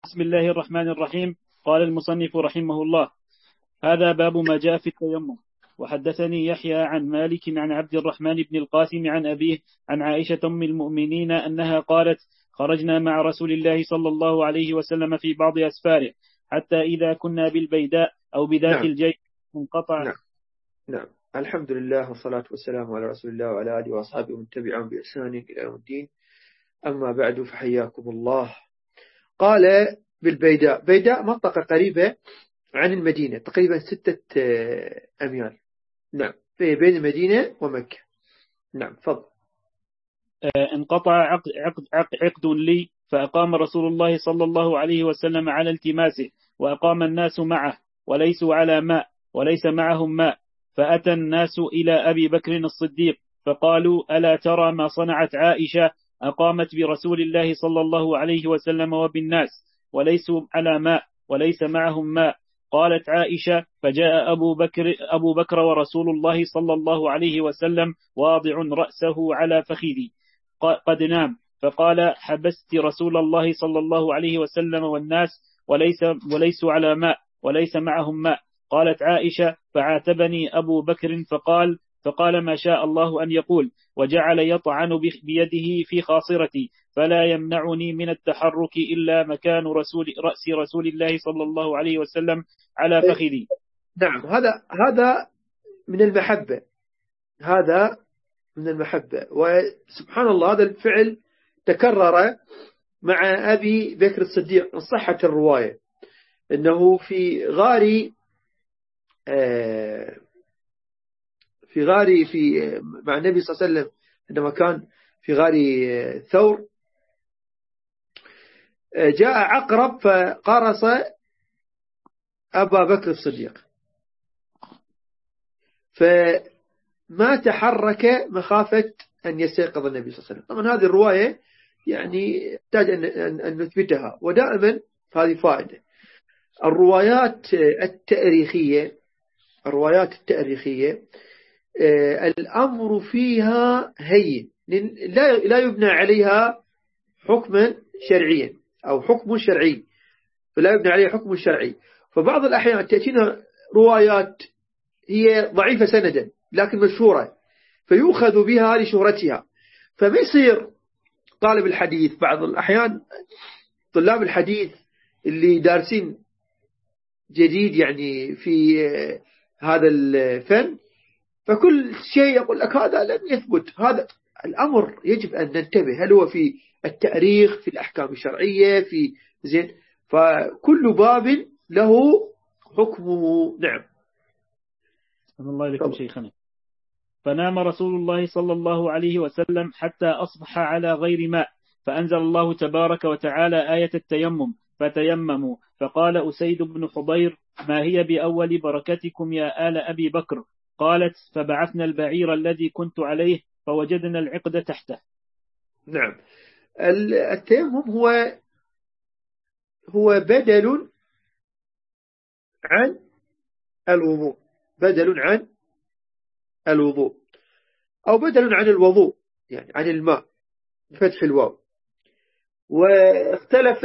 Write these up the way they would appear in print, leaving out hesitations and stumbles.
بسم الله الرحمن الرحيم. قال المصنف رحمه الله: هذا باب ما جاء في التيمم. وحدثني يحيى عن مالك عن عبد الرحمن بن القاسم عن أبيه عن عائشة أم المؤمنين أنها قالت: خرجنا مع رسول الله صلى الله عليه وسلم في بعض أسفاره، حتى إذا كنا بالبيداء أو بذات نعم الجيش انقطع. نعم نعم. الحمد لله والصلاة والسلام على رسول الله وعلى آله وأصحابه ومن تبعهم بإحسان إلى يوم الدين. أما بعد فحياكم الله. قال بالبيداء. بيداء منطقة قريبة عن المدينة تقريبا 6 أميال. نعم، في بين المدينة ومكة. نعم، تفضل. انقطع عقد لي، فأقام رسول الله صلى الله عليه وسلم على التماسه، وأقام الناس معه وليسوا على ماء وليس معهم ماء. فأتى الناس إلى أبي بكر الصديق فقالوا: ألا ترى ما صنعت عائشة؟ أقامت برسول الله صلى الله عليه وسلم وبالناس وليسوا على ماء وليس معهم ماء. قالت عائشة: فجاء أبو بكر ورسول الله صلى الله عليه وسلم واضع رأسه على فخذي قد نام، فقال: حبست رسول الله صلى الله عليه وسلم والناس وليسوا على ماء وليس معهم ماء. قالت عائشة: فعاتبني أبو بكر فقال ما شاء الله أن يقول، وجعل يطعن بيده في خاصرتي، فلا يمنعني من التحرك إلا مكان رأس رسول الله صلى الله عليه وسلم على فخذي. نعم، هذا من المحبة. هذا من المحبة، وسبحان الله هذا الفعل تكرر مع أبي بكر الصديق من صحة الرواية، أنه في غار مع النبي صلى الله عليه وسلم عندما كان في غار ثور، جاء عقرب فقرص أبا بكر الصديق، فما تحرك مخافة أن يستيقظ النبي صلى الله عليه وسلم. طبعا هذه الرواية يعني يحتاج أن نثبتها، ودائما هذه فائدة. الروايات التاريخية الأمر فيها هين، لا يبنى عليها حكما شرعيا أو حكم شرعي، فلا يبنى عليها حكم شرعي. فبعض الأحيان تأتينا روايات هي ضعيفة سندا لكن مشهورة، فيؤخذ بها لشهرتها. فما يصير طالب الحديث بعض الأحيان، طلاب الحديث اللي دارسين جديد يعني في هذا الفن، فكل شيء يقول لك هذا لم يثبت. هذا الأمر يجب أن ننتبه، هل هو في التاريخ، في الأحكام الشرعية، في زين، فكل باب له حكمه. نعم. الله لكم طبعا. شيخنا. فنام رسول الله صلى الله عليه وسلم حتى أصبح على غير ماء، فأنزل الله تبارك وتعالى آية التيمم: فتيمموا. فقال أسيد بن حضير: ما هي بأول بركتكم يا آل أبي بكر؟ قالت: فبعثنا البعير الذي كنت عليه فوجدنا العقد تحته. نعم، التيمم هو بدل عن الوضوء، بدل عن الوضوء أو بدل عن الوضوء، يعني عن الماء بفتح الواو. واختلف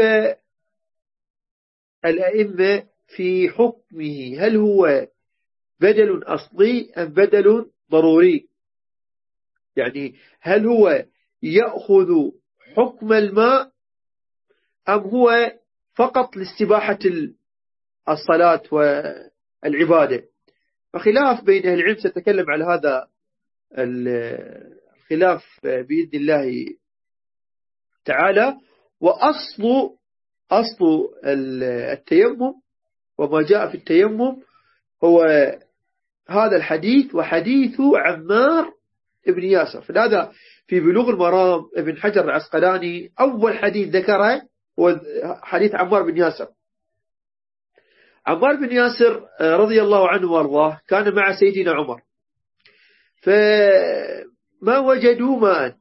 الأئمة في حكمه، هل هو بدل أصلي أم بدل ضروري؟ يعني هل هو يأخذ حكم الماء أم هو فقط لاستباحة الصلاة والعبادة؟ فخلاف بين أهل العلم، سأتكلم على هذا الخلاف بإذن الله تعالى. أصل التيمم وما جاء في التيمم هو هذا الحديث وحديث عمار ابن ياسر. فهذا في بلوغ المرام ابن حجر العسقلاني أول حديث ذكره هو حديث عمار بن ياسر. عمار بن ياسر رضي الله عنه وارضاه كان مع سيدنا عمر، فما وجدوا ماء،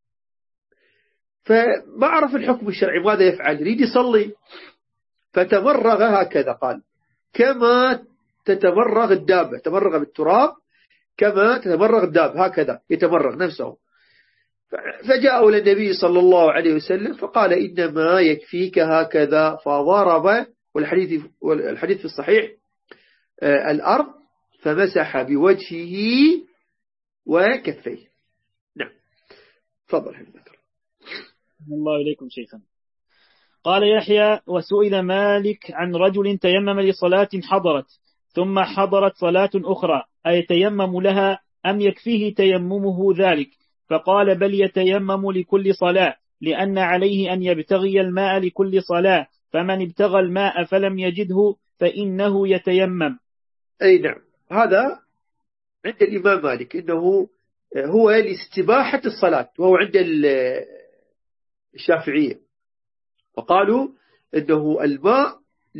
فما عرف الحكم الشرعي ماذا يفعل، يريد يصلي، فتمرغ هكذا، قال: كما تتمرغ الدابة، تمرغ بالتراب كما تتمرغ الدابة، هكذا يتمرغ نفسه. فجاءوا إلى النبي صلى الله عليه وسلم فقال إنما يكفيك هكذا، فضرب، والحديث في الصحيح، الأرض فمسح بوجهه وكفيه. نعم، تفضل. الله إليكم شيخا. قال يحيى: وسئل مالك عن رجل تيمم لصلاة حضرت ثم حضرت صلاة أخرى أيتيمم لها أم يكفيه تيممه ذلك؟ فقال: بل يتيمم لكل صلاة، لأن عليه أن يبتغي الماء لكل صلاة، فمن ابتغى الماء فلم يجده فإنه يتيمم. أي نعم، هذا عند الإمام مالك إنه هو لاستباحة الصلاة، وهو عند الشافعية، وقالوا إنه الماء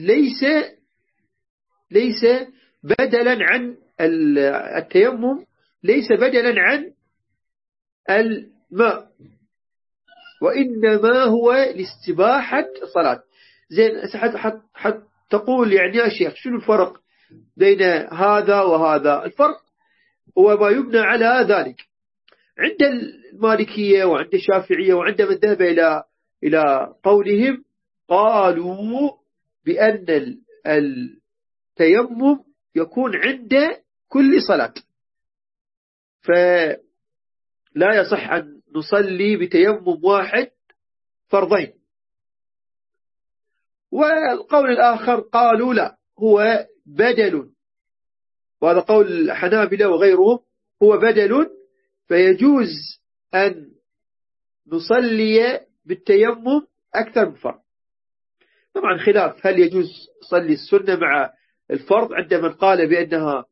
ليس بدلا عن التيمم، ليس بدلا عن الماء، وإنما هو لاستباحة الصلاة. زين، حتى تقول يعني يا شيخ شنو الفرق بين هذا وهذا؟ الفرق هو ما يبنى على ذلك. عند المالكية وعند الشافعية وعند من ذهب إلى قولهم، قالوا بأن التيمم يكون عند كل صلاة، فلا يصح أن نصلي بتيمم واحد فرضين. والقول الآخر قالوا لا، هو بدل، وهذا قول الحنابلة وغيرهم، هو بدل، فيجوز أن نصلي بالتيمم أكثر من فرض. طبعا خلاف هل يجوز صلي السنة مع الفرض، عند من قال بأنها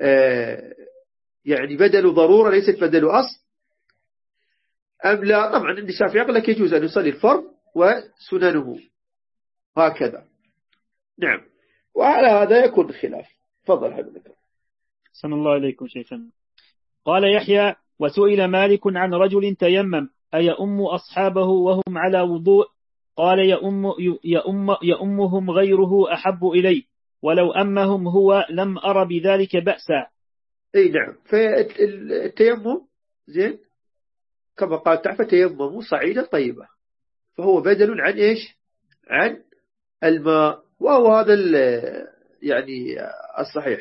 يعني بدل ضرورة ليست بدل أصل، أم لا. طبعا عند الشافعي يقول لك يجوز أن يصلي الفرض وسننه هكذا. نعم، وعلى هذا يكون خلاف. تفضل حضرتك. سن الله عليكم شيخنا. قال يحيى: وسئل مالك عن رجل تيمم أيؤم أصحابه وهم على وضوء؟ قال: يؤمهم غيره أحب إلي، ولو أمهم هو لم أر بذلك بأسا. أي نعم، فالتيمم زين كما قال تعالى: تيمموا صعيدا طيبة، فهو بدل عن إيش؟ عن الماء، وهو هذا يعني الصحيح.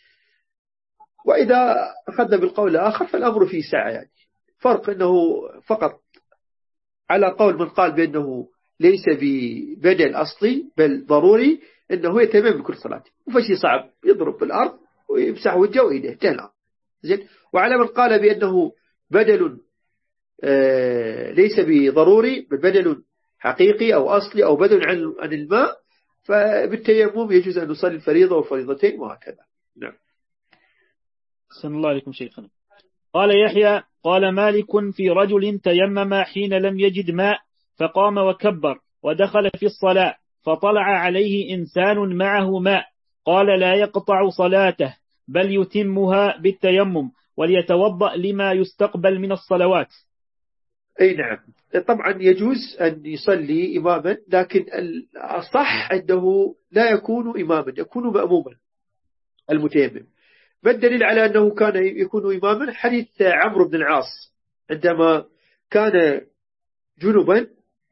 وإذا أخذنا بالقول الآخر فالأمر فيه سعة، يعني فرق أنه فقط على قول من قال بأنه ليس ببدل أصلي بل ضروري، أنه يتمم بكل صلاة، وفشي صعب يضرب بالأرض ويمسح وجهه وإيده تهلا زين. وعلى من قال بأنه بدل ليس بضروري بل بدل حقيقي أو أصلي أو بدل عن الماء، فبالتيمم يجوز أن نصلي الفريضة والفريضتين وهكذا. نعم. سن الله عليكم شيخنا. قال يحيى: قال مالك في رجل تيمم حين لم يجد ماء فقام وكبر ودخل في الصلاة، فطلع عليه إنسان معه ماء، قال: لا يقطع صلاته بل يتمها بالتيمم، وليتوضأ لما يستقبل من الصلوات. أي نعم، طبعا يجوز أن يصلي إماما، لكن الصح أنه لا يكون إماما، يكون مأموما المتيمم. بالدليل على أنه كان يكون إماما حديث عمرو بن العاص عندما كان جنبا،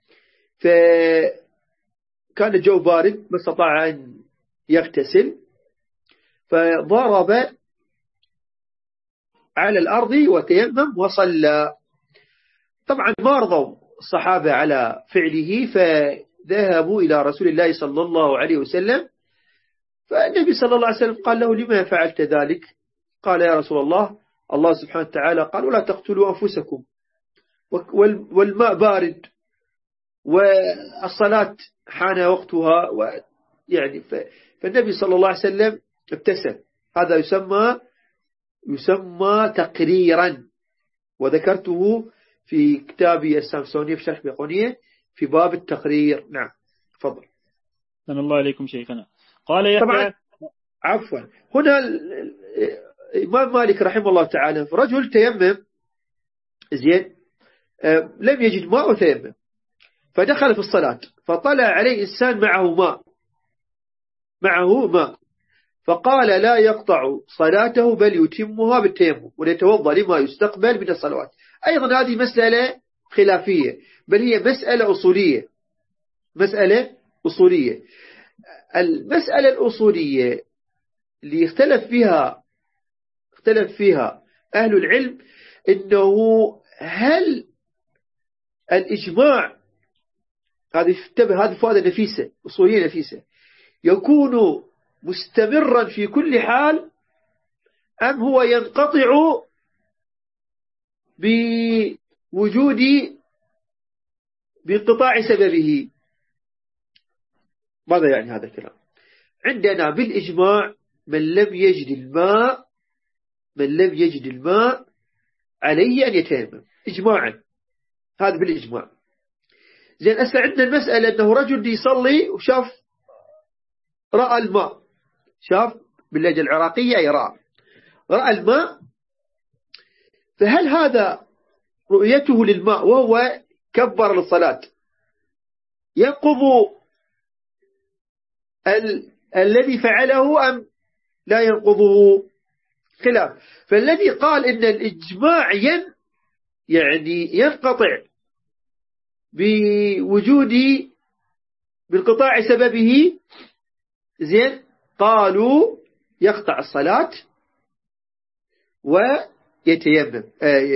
فكان الجو بارد ما استطاع أن يغتسل، فضرب على الأرض وتيمم وصلى. طبعا ما رضوا الصحابة على فعله، فذهبوا إلى رسول الله صلى الله عليه وسلم، فالنبي صلى الله عليه وسلم قال له: لما فعلت ذلك؟ قال: يا رسول الله، الله سبحانه وتعالى قال: ولا تقتلوا أنفسكم، والماء بارد والصلاة حان وقتها، يعني فالنبي صلى الله عليه وسلم ابتسم. هذا يسمى تقريرا، وذكرته في كتابي السامسوني في شرح بيقونية في باب التقرير. نعم، تفضل. سن الله عليكم شيخنا. قال يحيى: طبعا عفوا، هنا الإمام مالك رحمه الله تعالى رجل تيمم زين، لم يجد ماء وتيمم، فدخل في الصلاة، فطلع عليه إنسان معه ماء، فقال: لا يقطع صلاته بل يتمها بالتيمم، وليتوضأ لما يستقبل من الصلوات. أيضا هذه مسألة خلافية، بل هي مسألة أصولية. مسألة أصولية. المسألة الأصولية اللي اختلف فيها أهل العلم إنه هل الإجماع، هذه فائدة نفيسة أصولية نفيسة، يكون مستمرا في كل حال أم هو ينقطع بوجود بانقطاع سببه. ماذا يعني هذا الكلام؟ عندنا بالإجماع من لم يجد الماء عليه أن يتيمم إجماعا، هذا بالإجماع. زين، هسه عندنا المسألة أنه رجل يصلي وشاف رأى الماء، شاف باللهجة العراقية أي رأى الماء، فهل هذا رؤيته للماء وهو كبر للصلاة ينقض الذي فعله أم لا ينقضه؟ خلاف. فالذي قال إن الإجماع يعني ينقطع بانقطاع سببه، زين، قالوا يقطع الصلاة ويتيمم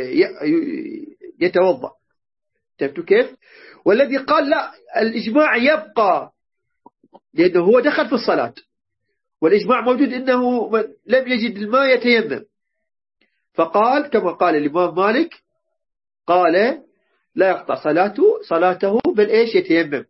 يتوضأ. تفهمتوا كيف؟ والذي قال لا، الإجماع يبقى لأنه هو دخل في الصلاة والإجماع موجود إنه لم يجد الماء يتيمم، فقال كما قال الإمام مالك، قال لا يقطع صلاته بل إيش يتيمم،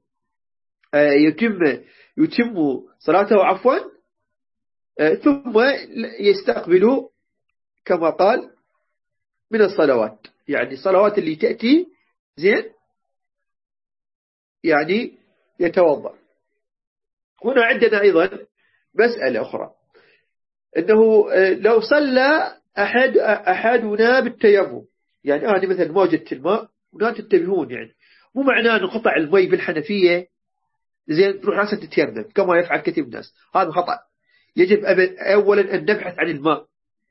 يتم صلاته عفوا، ثم يستقبل كما قال من الصلوات، يعني الصلوات اللي تأتي، زين، يعني يتوضأ. هنا عندنا أيضا مسألة أخرى، أنه لو صلى أحدنا بالتيمم، يعني أنا مثلا ما وجدت الماء، ولا تنتبهون، يعني مو معناه أنه قطع المي بالحنفية زين تروح راسا تتيمم كما يفعل كثير من الناس، هذا خطأ. يجب أولا أن نبحث عن الماء،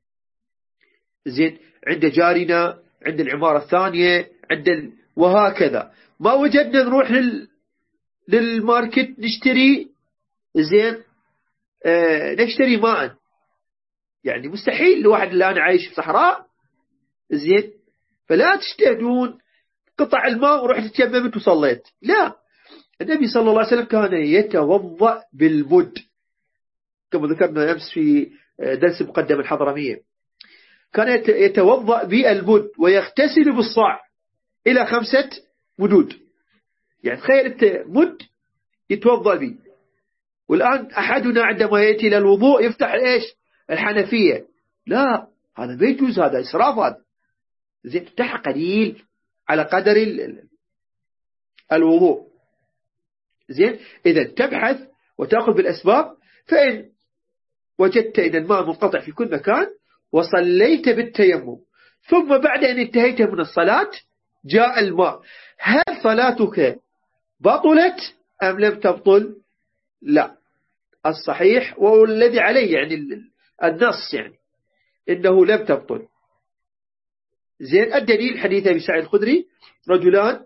زين، عند جارنا، عند العمارة الثانية، وهكذا. ما وجدنا نروح للماركت نشتري، زين، نشتري ماء، يعني مستحيل الواحد اللي أنا عايش في صحراء، زين، فلا تجتهدون قطع الماء ورحت تيممت وصليت، لا. النبي صلى الله عليه وسلم كان يتوضأ بالمد كما ذكرنا أمس في درس مقدم الحضرمية، كان يتوضأ بالمد ويغتسل بالصاع إلى 5 مدود، يعني تخيل أنت مد يتوضأ به. والآن أحدنا عندما يأتي إلى الوضوء يفتح إيش؟ الحنفية، لا، هذا ما يجوز، هذا إسراف، هذا زين، تفتح قليل على قدر الوضوء، زين. إذا تبحث وتأخذ بالأسباب، فإن وجدت إذا الماء منقطع في كل مكان وصليت بالتيمم، ثم بعد أن انتهيت من الصلاة جاء الماء، هل صلاتك بطلت أم لم تبطل؟ لا، الصحيح والذي عليه يعني النص يعني إنه لم تبطل. زين، الدليل حديث أبي سعيد الخدري، رجلان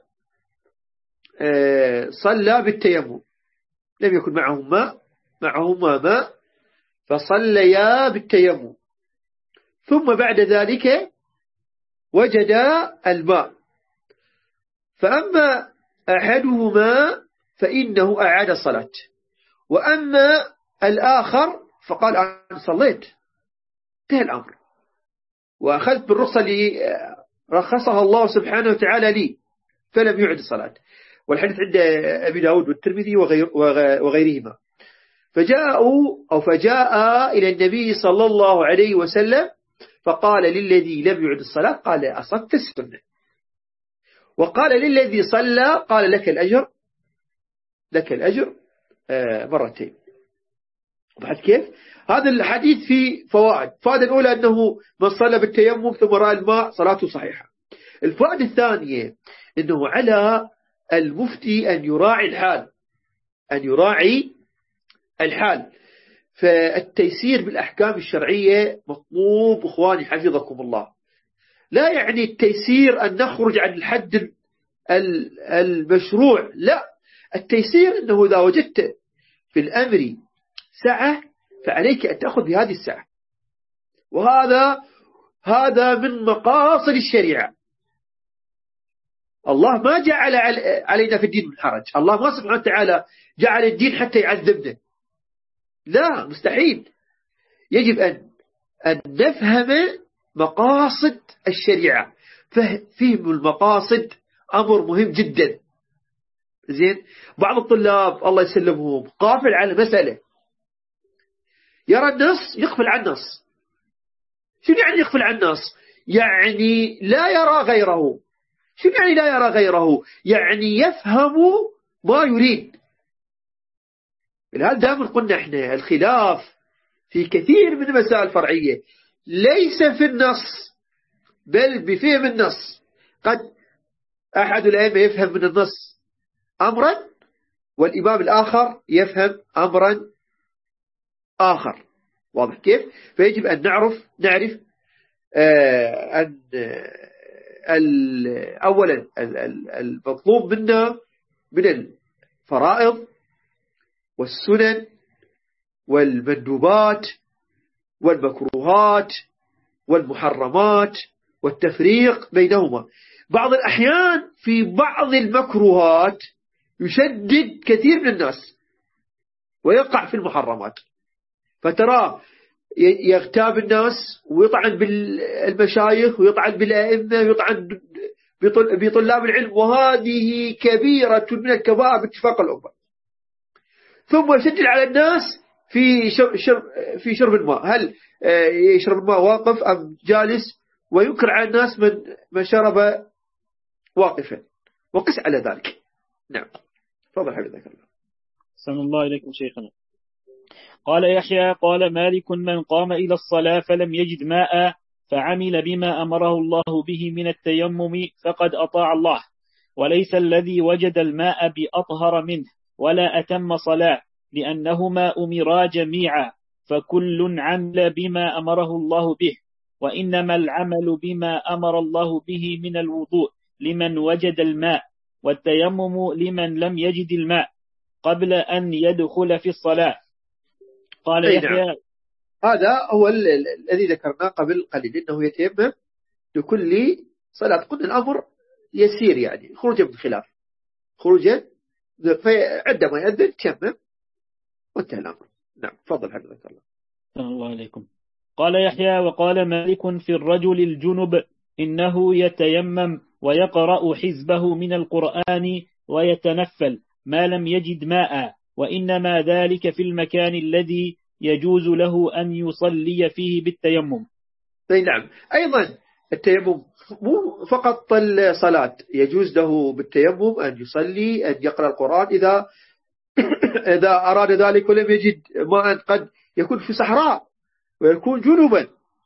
صلى بالتيمم، لم يكن معهما ماء فصليا بالتيمم، ثم بعد ذلك وجدا الماء، فأما أحدهما فإنه أعاد الصلاة، وأما الآخر فقال أنا صليت، انتهى الأمر، وأخذت بالرخصة اللي رخصها الله سبحانه وتعالى لي، فلم يعد الصلاة. والحديث عند أبي داود والترمذي وغيرهما. فجاء إلى النبي صلى الله عليه وسلم فقال للذي لم يعد الصلاة، قال أصبت السنة، وقال للذي صلى، قال لك الأجر مرتين. وبعد كيف؟ هذا الحديث فيه فوائد. الفائدة الأولى أنه من صلى بالتيمم ثم رأى الماء صلاته صحيحة. الفائدة الثانية أنه على المفتي أن يراعي الحال، فالتيسير بالأحكام الشرعية مطلوب، إخواني حفظكم الله. لا يعني التيسير أن نخرج عن الحد المشروع، لا، التيسير أنه إذا وجدت في الأمر سعة فعليك أن تأخذ بهذه السعة، هذا من مقاصد الشريعة. الله ما جعل علينا في الدين من حرج، الله ما سبحانه وتعالى جعل الدين حتى يعذبنا، لا، مستحيل. يجب أن نفهم مقاصد الشريعة. فهم المقاصد أمر مهم جدا. زين، بعض الطلاب الله يسلمهم قافل على المسألة، يرى النص يغفل عن النص. شو يعني يغفل عن النص؟ يعني لا يرى غيره. شو يعني لا يرى غيره؟ يعني يفهم ما يريد. لهذا دائما قلنا احنا الخلاف في كثير من المسائل الفرعية ليس في النص بل بفهم النص. قد أحد الأئمة يفهم من النص أمرا والإمام الآخر يفهم أمرا آخر. واضح كيف؟ فيجب أن نعرف أن أولا المطلوب منا من الفرائض والسنن والمندوبات والمكروهات والمحرمات والتفريق بينهما. بعض الأحيان في بعض المكروهات يشدد كثير من الناس ويقع في المحرمات، فترى يغتاب الناس ويطعن بالمشايخ ويطعن بالأئمة ويطعن بطلاب العلم، وهذه كبيرة من الكبائر باتفاق الأمة. ثم يشدد على الناس في شرب الماء، هل يشرب الماء واقف أم جالس، وينكر على الناس من شرب واقفا، وقس على ذلك. نعم، تفضل حفظك الله. أحسن الله إليكم شيخنا. قال يحيى قال مالك من قام إلى الصلاة فلم يجد ماء فعمل بما أمره الله به من التيمم فقد أطاع الله، وليس الذي وجد الماء بأطهر منه ولا أتم صلاة، لأنهما أمرا جميعا، فكل عمل بما أمره الله به، وإنما العمل بما أمر الله به من الوضوء لمن وجد الماء، والتيمم لمن لم يجد الماء قبل أن يدخل في الصلاة. قال يحيى نعم. هذا هو الذي ذكرناه قبل قليل، إنه يتيمم لكل صلاة. قلنا الأمر يسير، يعني خروجا من الخلاف، خروجا عندما يأذن تيمم وانتهى الأمر. نعم، تفضل حفظك الله. الله عليكم. قال يحيى وقال مالك في الرجل الجنب إنه يتيمم ويقرأ حزبه من القرآن ويتنفل ما لم يجد ماء، وإنما ذلك في المكان الذي يجوز له أن يصلي فيه بالتيمم. نعم، أيضا التيمم مو فقط الصلاة، يجوز له بالتيمم أن يصلي، أن يقرأ القرآن إذا أراد ذلك ولم يجد ماء، قد يكون في صحراء ويكون جنوبا،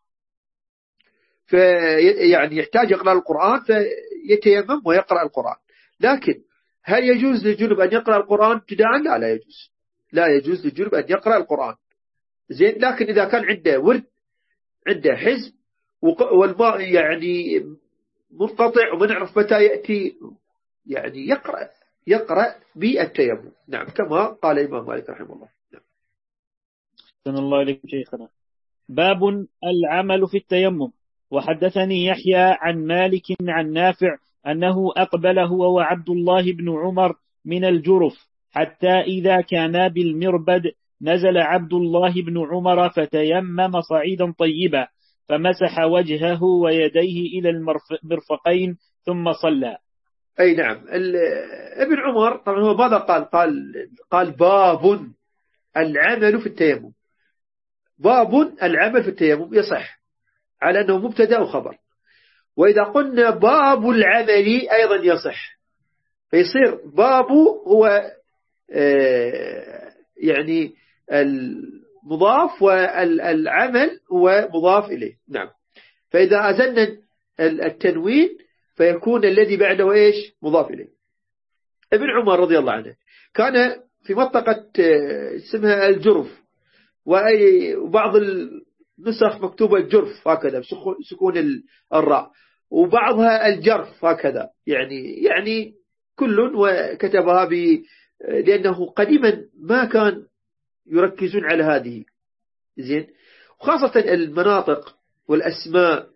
يعني يحتاج يقرأ القرآن فيتيمم ويقرأ القرآن. لكن هل يجوز للجنوب أن يقرأ القرآن ابتداء؟ لا يجوز، لا يجوز للجنوب أن يقرأ القرآن. زين، لكن إذا كان عنده ورد، عنده حزب، والماء يعني منقطع وما نعرف متى يأتي، يعني يقرأ بالتيمم. نعم، كما قال الإمام مالك رحمه الله. نعم. أحسن الله إليكم شيخنا. باب العمل في التيمم. وحدثني يحيى عن مالك عن نافع أنه أقبل هو وعبد الله بن عمر من الجرف، حتى إذا كانا بالمربد نزل عبد الله بن عمر فتيمم صعيدا طيبا، فمسح وجهه ويديه إلى المرفقين ثم صلى. أي نعم، ابن عمر طبعا هو ماذا قال باب العمل في التيمم. باب العمل في التيمم يصح على أنه مبتدأ وخبر، وإذا قلنا باب العمل أيضا يصح، فيصير باب هو يعني المضاف والعمل هو مضاف إليه. نعم، فإذا أزلنا التنوين فيكون الذي بعده إيش؟ مضاف إليه. ابن عمر رضي الله عنه كان في منطقة اسمها الجرف، وبعض النسخ مكتوبة الجرف هكذا بسكون الراء، وبعضها الجرف هكذا، يعني كل وكتبها لأنه قديما ما كان يركزون على هذه زين، وخاصة المناطق والأسماء.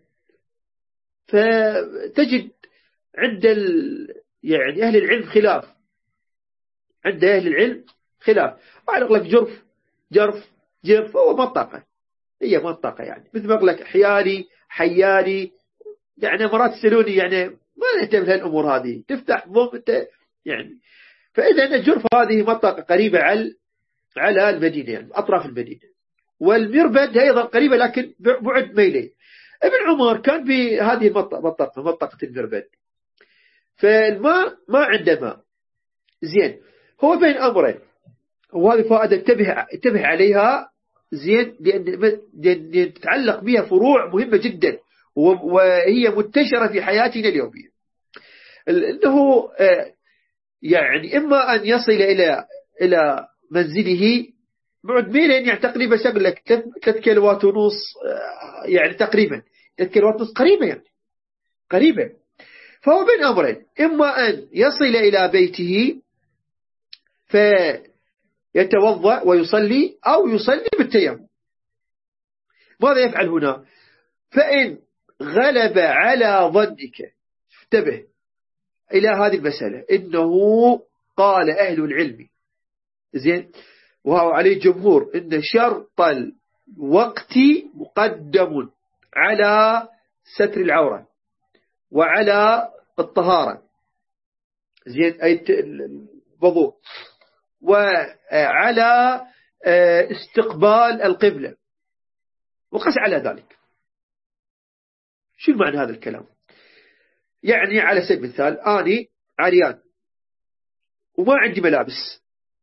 فتجد عند يعني أهل العلم خلاف، عند أهل العلم خلاف. أقول لك جرف هو منطقة، هي منطقة يعني، مثل ما أقول لك حيالي يعني مرات يسألوني يعني ما نهتم لهالأمور هذه، تفتح ضم يعني. فإذا الجرف هذه منطقة قريبة على المدينة، يعني أطراف المدينة. والمربد أيضا قريبة لكن بعد ميلين. ابن عمر كان بهذه منطقة المربد، فالماء ما عنده ماء زين. هو بين أمرين، وهذه فائدة انتبه عليها زين، لأن تتعلق بها فروع مهمة جدا، وهي منتشرة في حياتنا اليومية. إنه يعني إما أن يصل إلى منزله بعد ميلين، يعني تقريبا شغل لك 3 كيلوات ونص، يعني تقريبا 3 كيلوات ونص، قريبة يعني قريبة. فهو بين أمرين، إما أن يصل إلى بيته فيتوضأ ويصلي، أو يصلي بالتيمم. ماذا يفعل هنا؟ فإن غلب على ظنك، انتبه إلى هذه المسألة، إنه قال أهل العلم زين، وهو عليه جمهور، إن شرط الوقت مقدم على ستر العورة وعلى الطهارة زين، أي الوضوء، وعلى استقبال القبلة، وقس على ذلك. شو معنى هذا الكلام؟ يعني على سبيل المثال أنا عريان وما عندي ملابس،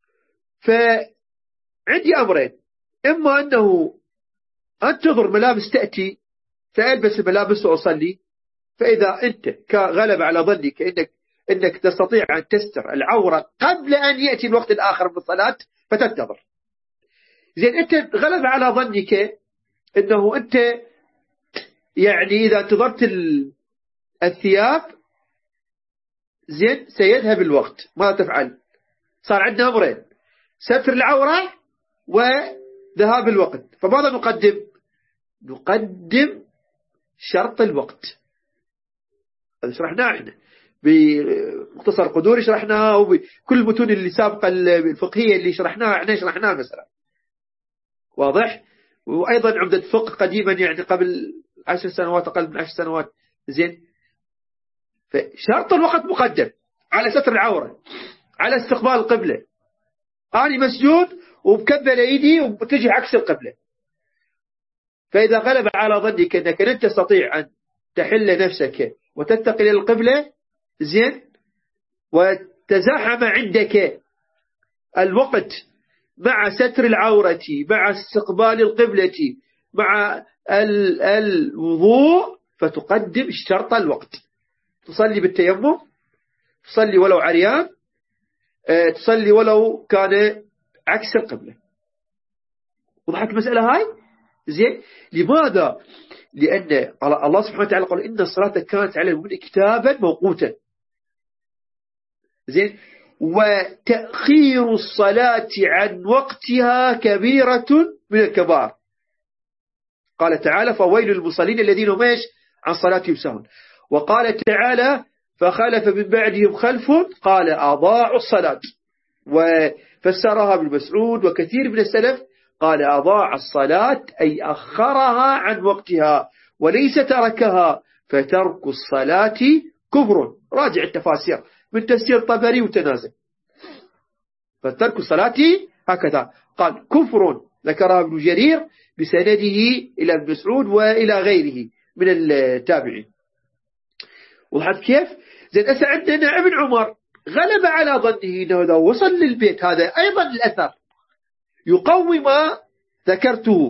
فعندي أمرين، إما أنه أنتظر ملابس تأتي فألبس الملابس وأصلي. فإذا أنت غلب على ظنك إنك تستطيع أن تستر العورة قبل أن يأتي الوقت الآخر من الصلاة فتنتظر زين. أنت غلب على ظنك إنه أنت يعني إذا انتظرت الثياب زين سيذهب الوقت، ماذا تفعل؟ صار عندنا أمرين، ستر العورة وذهاب الوقت. فماذا نقدم شرط الوقت. هذا شرحناه احنا بمختصر قدوري، شرحناها، وبكل المتون اللي سابقة الفقهية اللي شرحناها مثلا، واضح. وأيضا عمدة الفقه قديما يعني قبل 10 سنوات، أقل من 10 سنوات زين. فشرط الوقت مقدم على ستر العورة، على استقبال القبلة. أنا مسجود ومكبل أيدي وبتجي عكس القبلة، فإذا غلب على ظنك أنك لن تستطيع أن تحل نفسك وتتقي إلى القبلة زين، وتزاحم عندك الوقت مع ستر العورة، مع استقبال القبلة، مع الوضوء، فتقدم شرط الوقت. تصلي بالتيمم، تصلي ولو عريان، تصلي ولو كان عكس القبلة. وضحت المسألة هاي زين. لماذا؟ لأن الله سبحانه وتعالى قال إن الصلاة كانت على المؤمنين كتابا موقوتا زين. وتأخير الصلاة عن وقتها كبيرة من الكبائر. قال تعالى فويل للمصلين الذين هم عن صلاتهم سهون. وقال تعالى فخلف من بعدهم خلف قال أضاعوا الصلاة، وفسرها ابن مسعود وكثير من السلف قال أضاع الصلاة أي أخرها عن وقتها وليس تركها، فترك الصلاة كفر. راجع التفاسير من تفسير طبري وتنازل. فترك الصلاة هكذا قال كفر، ذكرها ابن جرير بسنده إلى ابن مسعود وإلى غيره من التابعين. وضحت كيف؟ زين. عندنا ابن عمر غلب على ظنه أنه إذا وصل للبيت، هذا أيضا الأثر يقوي ما ذكرته.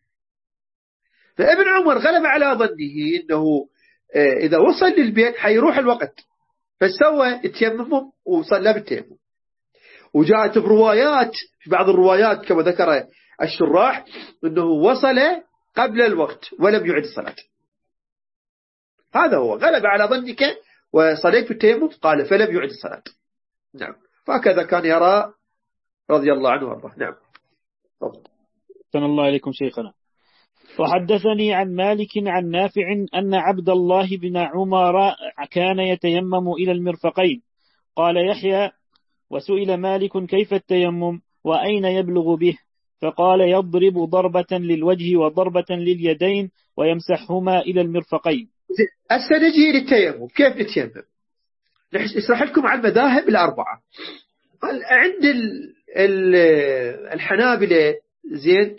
فابن عمر غلب على ظنه أنه إذا وصل للبيت حيروح الوقت، فسوى التيمم وصلى بالتيمم. وجاءت بروايات، في بعض الروايات كما ذكر الشراح أنه وصل قبل الوقت ولم يعد الصلاة. هذا هو غلب على ظنك وصليت بالتيمم. قال فلم يعد الصلاة. نعم. فهكذا كان يرى رضي الله عنه وارضاه. نعم. أحسن الله إليكم شيخنا. وحدثني عن مالك عن نافع أن عبد الله بن عمر كان يتيمم إلى المرفقين. قال يحيى: وسئل مالك كيف التيمم وأين يبلغ به؟ فقال: يضرب ضربة للوجه وضربة لليدين ويمسحهما إلى المرفقين. هسه نجي للتيمم. كيف نتيمم؟ نشرح لكم عن المذاهب الأربعة. عند الحنابلة زين،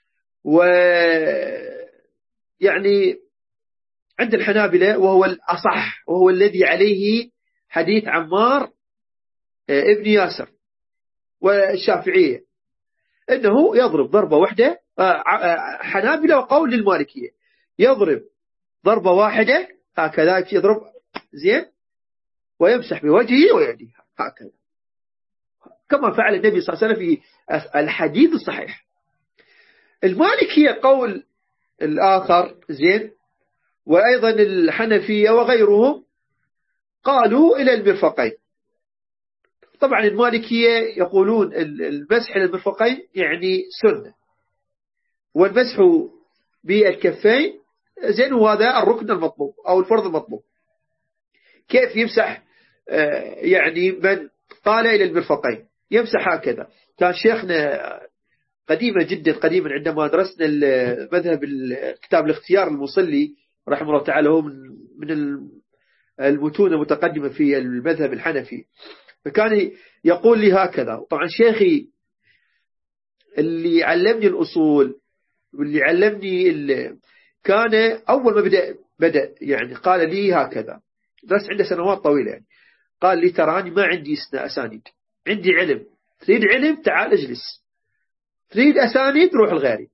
ويعني عند الحنابلة وهو الأصح وهو الذي عليه حديث عمار ابن ياسر، والشافعية أنه يضرب ضربة واحدة. حنابلة وقول للمالكية يضرب ضربة واحدة هكذا، يضرب زين ويمسح بوجهه ويديه هكذا كما فعل النبي صلى الله عليه وسلم في الحديث الصحيح. المالكية قول الآخر زين، وأيضا الحنفية وغيرهم قالوا إلى المرفقين. طبعا المالكية يقولون المسح إلى المرفقين يعني سنة، والمسح بالكفين زين وهذا الركن المطلوب أو الفرض المطلوب. كيف يمسح؟ يعني من قال إلى المرفقين يمسح هكذا. كان شيخنا قديما جدا قديما عندما درسنا المذهب كتاب الاختيار المصلي رحمه الله تعالى، هو من المتون المتقدمة في المذهب الحنفي، فكان يقول لي هكذا. طبعا شيخي اللي علمني الأصول واللي علمني كان أول ما بدأ يعني قال لي هكذا، درس عنده سنوات طويلة يعني. قال لي تراني ما عندي أسانيد، عندي علم. تريد علم تعال اجلس، تريد أسانيد روح الغيري.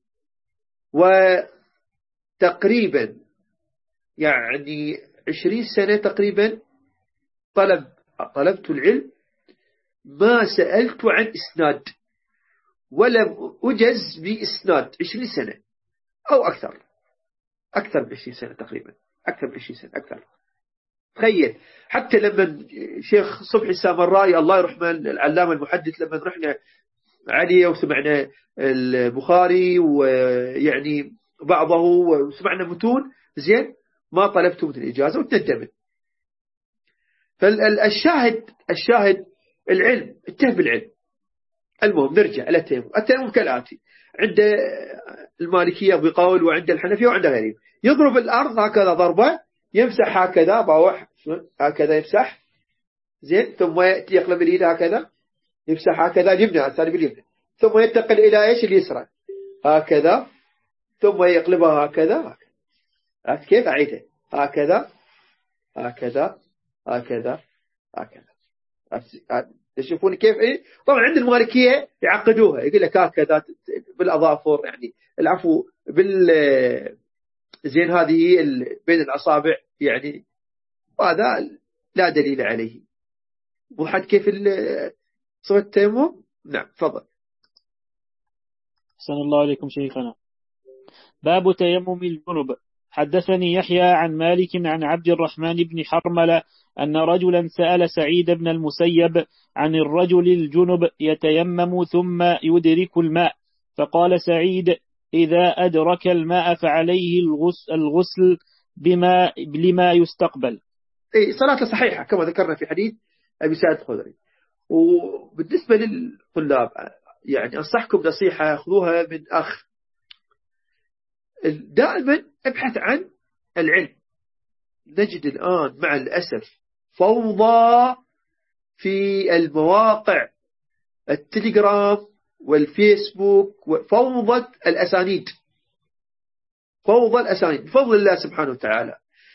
وتقريبا يعني 20 سنة تقريبا طلبت العلم، ما سألت عن إسناد ولم أجز بإسناد 20 سنة أو أكثر من 20 سنة تقريبا، أكثر من 20 سنة أكثر. تخيل حتى لما شيخ صبحي السامرائي الله يرحمه العلامة المحدث لما رحنا عليه وسمعنا البخاري ويعني بعضه وسمعنا متون زين، ما طلبت من الإجازة وتندمت. فالشاهد العلم، اتهم بالعلم. المهم نرجع إلى التيمم كالآتي. عند المالكية بقول، وعند الحنفية وعند غيرهم يضرب الأرض هكذا ضربة، يمسح هكذا باوح هكذا يمسح زين، ثم يأتي يقلب اليد هكذا يمسح هكذا اليمنى الثاني باليمنى، ثم ينتقل إلى إيش اليسرى هكذا، ثم يقلبها هكذا. عرفت كيف؟ أعيدها هكذا هكذا هكذا هكذا. تشوفون كيف؟ إيه طبعا عند المالكية يعقدوها، يقول لك هكذا بالأظافر يعني العفو زين هذه بين الأصابع يعني، وهذا لا دليل عليه. وحد كيف صفة التيمم؟ نعم تفضل. أحسن الله عليكم شيخنا. باب تيمم الجنب. حدثني يحيى عن مالك عن عبد الرحمن بن حرملة أن رجلا سأل سعيد بن المسيب عن الرجل الجنب يتيمم ثم يدرك الماء، فقال سعيد: إذا أدرك الماء فعليه الغسل لما يستقبل. صلاة صحيحة كما ذكرنا في حديث أبي سعيد الخدري. وبالنسبة للطلاب يعني أنصحكم نصيحة خذوها من أخ، دائما ابحث عن العلم. نجد الآن مع الأسف فوضى في المواقع التليجرام والفيسبوك، فوضى الأسانيد بفضل الله سبحانه وتعالى.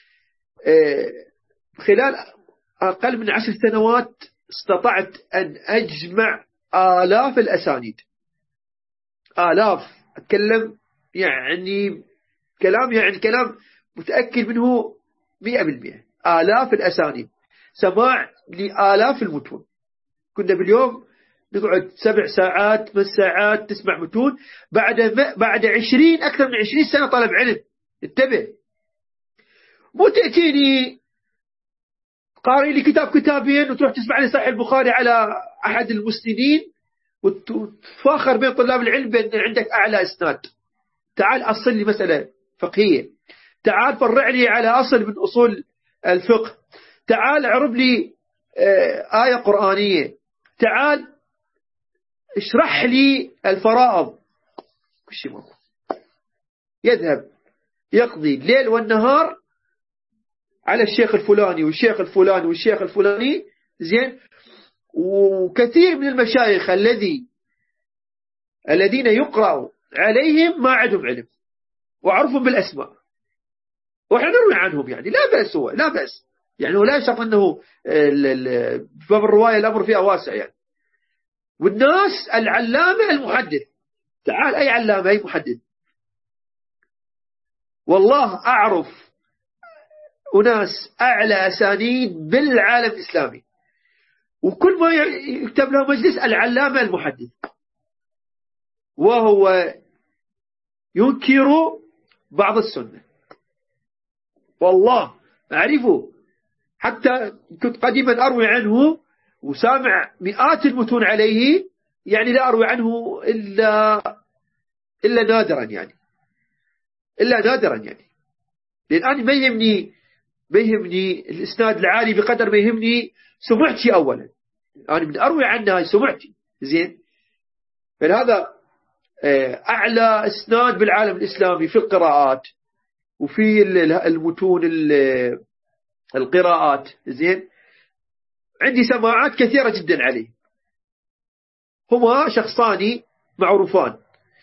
خلال أقل من 10 سنوات استطعت أن أجمع آلاف الأسانيد، آلاف. أتكلم يعني كلام متأكد منه 100%. آلاف الأسانيد، سماع لآلاف المتون. كنا باليوم نقعد 7 ساعات 8 ساعات تسمع متون بعد أكثر من 20 سنة طلب علم. انتبه. مو تأتيني قارئ لي كتاب كتابين وتروح تسمع لي صحيح البخاري على أحد المسندين وتفاخر بين طلاب العلم بأن عندك أعلى إسناد. تعال أصل لي مسألة فقهية، تعال فرع لي على أصل من أصول الفقه، تعال اعرب لي آية قرآنية، تعال اشرح لي الفرائض. كل شيء موجود. يذهب يقضي الليل والنهار على الشيخ الفلاني والشيخ الفلاني والشيخ الفلاني، زين. وكثير من المشايخ الذين يقرأ عليهم ما عندهم علم وعرفهم بالأسماء، وإحنا نروي عنهم، يعني لا بأس، هو لا بأس، يعني هو لا يشرط أنه باب الرواية الأمر فيها واسع يعني. والناس العلامة المحدث، تعال أي علامة أي محدث، والله أعرف أناس أعلى أسانيد بالعالم الإسلامي، وكل ما يكتب له مجلس العلامة المحدث، وهو ينكر بعض السنة. والله أعرفه، حتى كنت قديما أروي عنه وسامع مئات المتون عليه، يعني لا أروي عنه إلا نادرا يعني، إلا نادرا يعني. لأن أنا ما يهمني الإسناد العالي بقدر ما يهمني سمعتي أولا، أنا من أروي عنها سمعتي، زين. فهذا أعلى إسناد بالعالم الإسلامي في القراءات وفي المتون القراءات، زين. عندي سماعات كثيرة جدا عليه. هما شخصان معروفان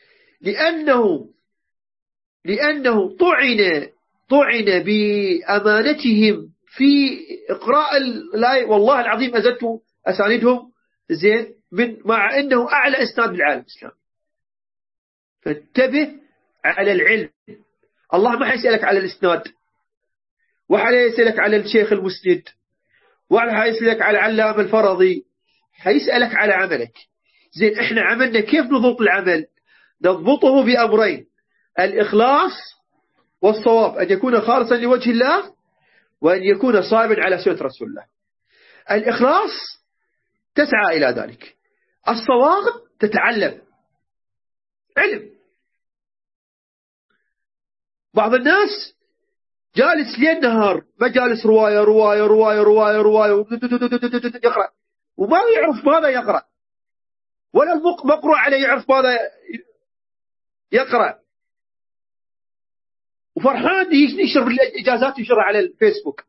لأنه طعن بأمانتهم في إقراء الآية. والله العظيم أزدت أساندهم، زين، مع أنه أعلى إسناد بالعالم الإسلامي. فانتبه على العلم. الله ما حيسألك على الإسناد، وحيسألك على الشيخ المسند، وحيسألك على العلامة الفرضي، حيسألك على عملك. زين، إحنا عملنا كيف نضبط العمل؟ نضبطه بأمرين: الإخلاص والصواب، أن يكون خالصا لوجه الله، وأن يكون صائبا على سنة رسول الله. الإخلاص تسعى إلى ذلك، الصواب تتعلم علم. بعض الناس جالس ليل نهار مجالس رواية رواية رواية رواية رواية يقرأ وما يعرف ماذا يقرأ، ولا المقرأ عليه يعرف ماذا يقرأ، وفرحان يشرب الإجازات ويشرها على الفيسبوك.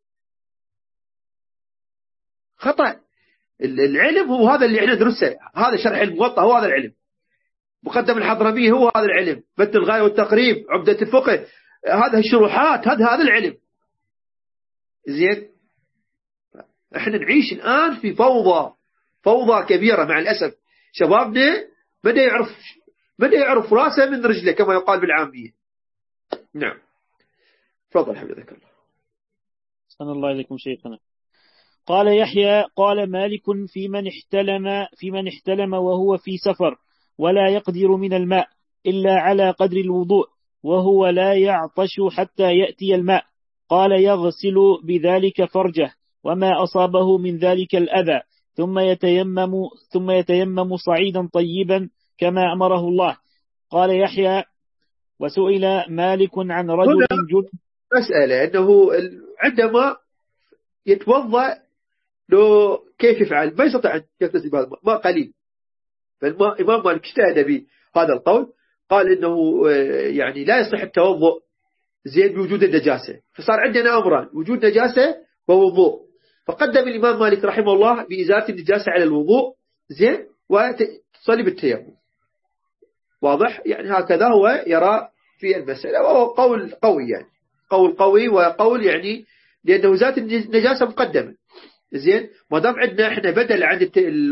خطأ. العلم هو هذا اللي احنا ندرسه، هذا شرح الموطأ هو هذا العلم، مقدم الحضرمي هو هذا العلم، متن الغاية والتقريب، عمدة الفقه، هذا الشروحات، هذا العلم، زين. احنا نعيش الآن في فوضى كبيرة مع الأسف. شبابنا بدأ يعرف راسه من رجله كما يقال بالعامية. نعم، تفضل حفظك الله. صلى الله عليكم شيخنا. قال يحيى: قال مالك: في من احتلم وهو في سفر ولا يقدر من الماء إلا على قدر الوضوء، وهو لا يعطش حتى يأتي الماء، قال يغسل بذلك فرجه وما أصابه من ذلك الأذى، ثم يتيمم صعيدا طيبا كما أمره الله. قال يحيى: وسئل مالك عن رجل جنب. مسألة أنه عندما يتوضأ لو كيف يفعل؟ ما يستطيع أن يغتسل بهذا الماء، ماء قليل. فالإمام مالك اجتهد بهذا القول، قال إنه يعني لا يصح التوضؤ، زين، بوجود النجاسة. فصار عندنا أمران: وجود نجاسة ووضوء. فقدم الإمام مالك رحمه الله بإزالة النجاسة على الوضوء، زين، وتصلي بالتيمم. واضح؟ يعني هكذا هو يرى في المسألة، وهو قول قوي، يعني قول قوي، وقول يعني لأنه ذات النجاسة مقدمة، زين. ما دام عندنا احنا بدل عن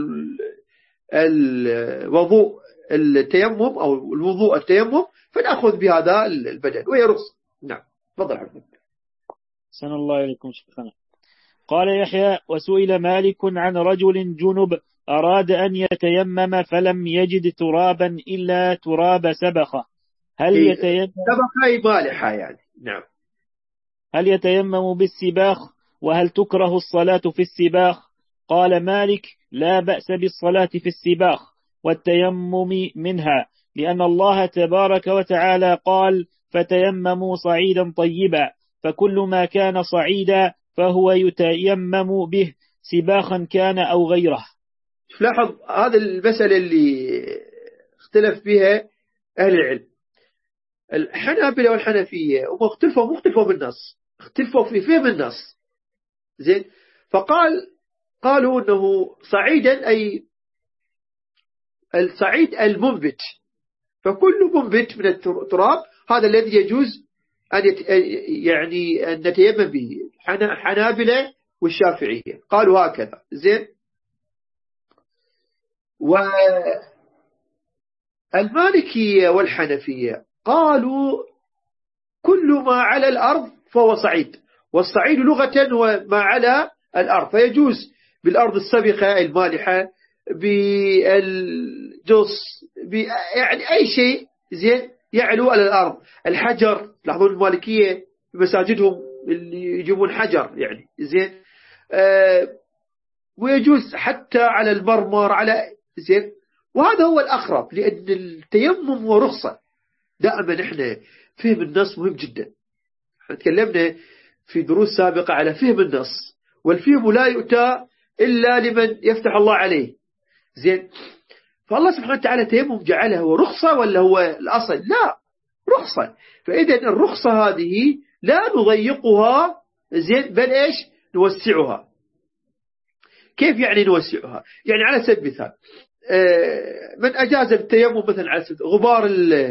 الوضوء التيمم أو الوضوء التيمم، فنأخذ بهذا البدل وهي رخصة. نعم، تفضل حضرتك. سن الله عليكم شيخنا. قال يحيى: وسئل مالك عن رجل جنب أراد أن يتيمم فلم يجد ترابا إلا تراب سبخة، هل يتيمم؟ سبخة مالحة يعني. نعم. هل يتيمم بالسباخ؟ وهل تكره الصلاة في السباخ؟ قال مالك: لا بأس بالصلاة في السباخ والتيمم منها، لأن الله تبارك وتعالى قال: فتيمموا صعيدا طيبا، فكل ما كان صعيدا فهو يتيمم به، سباخا كان أو غيره. لاحظ هذا المسألة اللي اختلف بها أهل العلم. الحنابلة والحنفية مختلفوا بالنص، اختلفوا في فهم النص. زين، قالوا أنه صعيدا أي الصعيد المنبت، فكل منبت من التراب هذا الذي يجوز أن يعني أن نتيمم به. حنابلة والشافعية قالوا هكذا. زين، والمالكية والحنفية قالوا كل ما على الأرض فهو صعيد، والصعيد لغة هو ما على الأرض، فيجوز بالأرض السبخة المالحة، بالجص، يعني أي شيء زين يعلو على الأرض. الحجر، لاحظون المالكية بمساجدهم اللي يجيبون حجر يعني زين، ويجوز حتى على المرمر على زين. وهذا هو الأقرب، لأن التيمم هو رخصة. دائما احنا فهم النص مهم جدا. احنا تكلمنا في دروس سابقة على فهم النص، والفهم لا يؤتى إلا لمن يفتح الله عليه. زين، فالله سبحانه وتعالى تيمم جعله هو رخصة ولا هو الأصل؟ لا، رخصة. فإذا الرخصة هذه لا نضيقها، زين، بل إيش؟ نوسعها. كيف يعني نوسعها؟ يعني على سبيل المثال من أجاز التيمم مثلا على غبار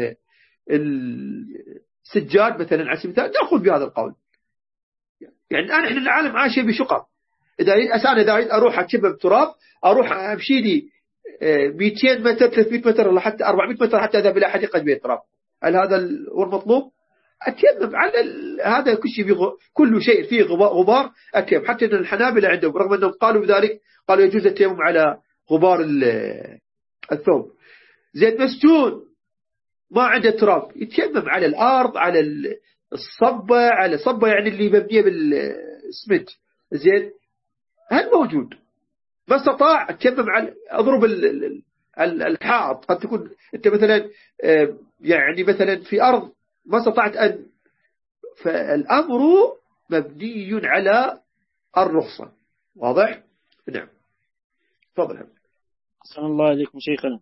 السجاد مثلا على سبيل المثال، نأخذ بهذا القول. يعني الآن إحنا العالم عايش بشقق. إذا أريد أروح أتشبه بتراب، أروح أمشي لي 200 متر 300 متر ولا حتى 400 متر حتى أذهب إلى حديقة بيت تراب. هل هذا هو المطلوب؟ أتيمم على هذا كل شيء فيه غبار أتيمم. حتى إن الحنابلة عندهم رغم أنهم قالوا بذلك قالوا يجوز التيمم على غبار الثوب. زين، مسجون ما عنده تراب يتيمم على الأرض، على الصبة، على صبة يعني اللي مبنية بالسمنت. زين، هل موجود؟ ما استطاع تيمم على أضرب الحائط. قد تكون أنت مثلا يعني مثلا في أرض ما استطعت أن، فالأمر مبني على الرخصة. واضح؟ نعم، تفضل. أحسن الله عليكم شيخنا.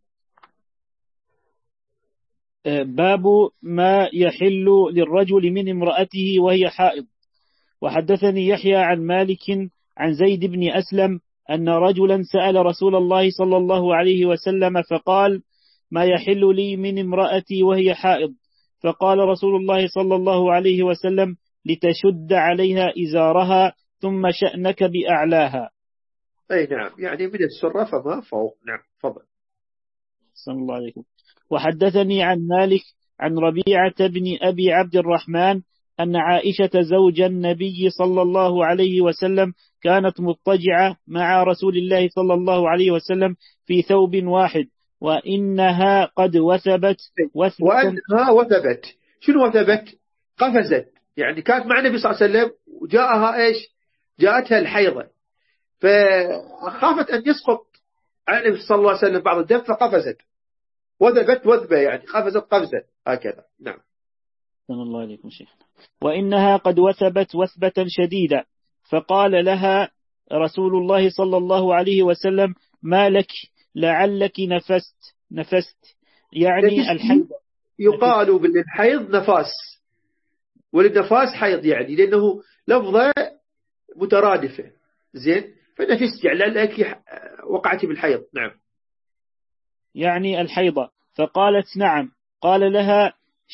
باب ما يحل للرجل من امرأته وهي حائض. وحدثني يحيى عن مالك عن زيد بن أسلم أن رجلا سأل رسول الله صلى الله عليه وسلم فقال: ما يحل لي من امرأتي وهي حائض؟ فقال رسول الله صلى الله عليه وسلم: لتشد عليها إزارها ثم شأنك بأعلاها. أي نعم، يعني من السرة فما فوق. نعم، تفضل. صلى الله عليكم. وحدثني عن مالك عن ربيعة بن أبي عبد الرحمن أن عائشة زوج النبي صلى الله عليه وسلم كانت مضطجعة مع رسول الله صلى الله عليه وسلم في ثوب واحد، وإنها قد وثبت. وأنها وثبت. شنو وثبت؟ قفزت، يعني كانت مع النبي صلى الله عليه وسلم وجاءها إيش؟ جاءتها الحيضة، فخافت أن يسقط على النبي صلى الله عليه وسلم بعض الدم فقفزت. وثبت وثبة يعني قفزت قفزة هكذا. نعم. صلى الله عليكم شيخ. وإنها قد وثبت وثبة شديدة، فقال لها رسول الله صلى الله عليه وسلم: ما لك؟ لعلك نفست يعني الحيض. يقال بالحيض نفاس، والنفاس حيض يعني، لأنه لفظة مترادفة. زين، فنفست يعني لعلك وقعت بالحيض. نعم، يعني الحيضة. فقالت: نعم. قال لها: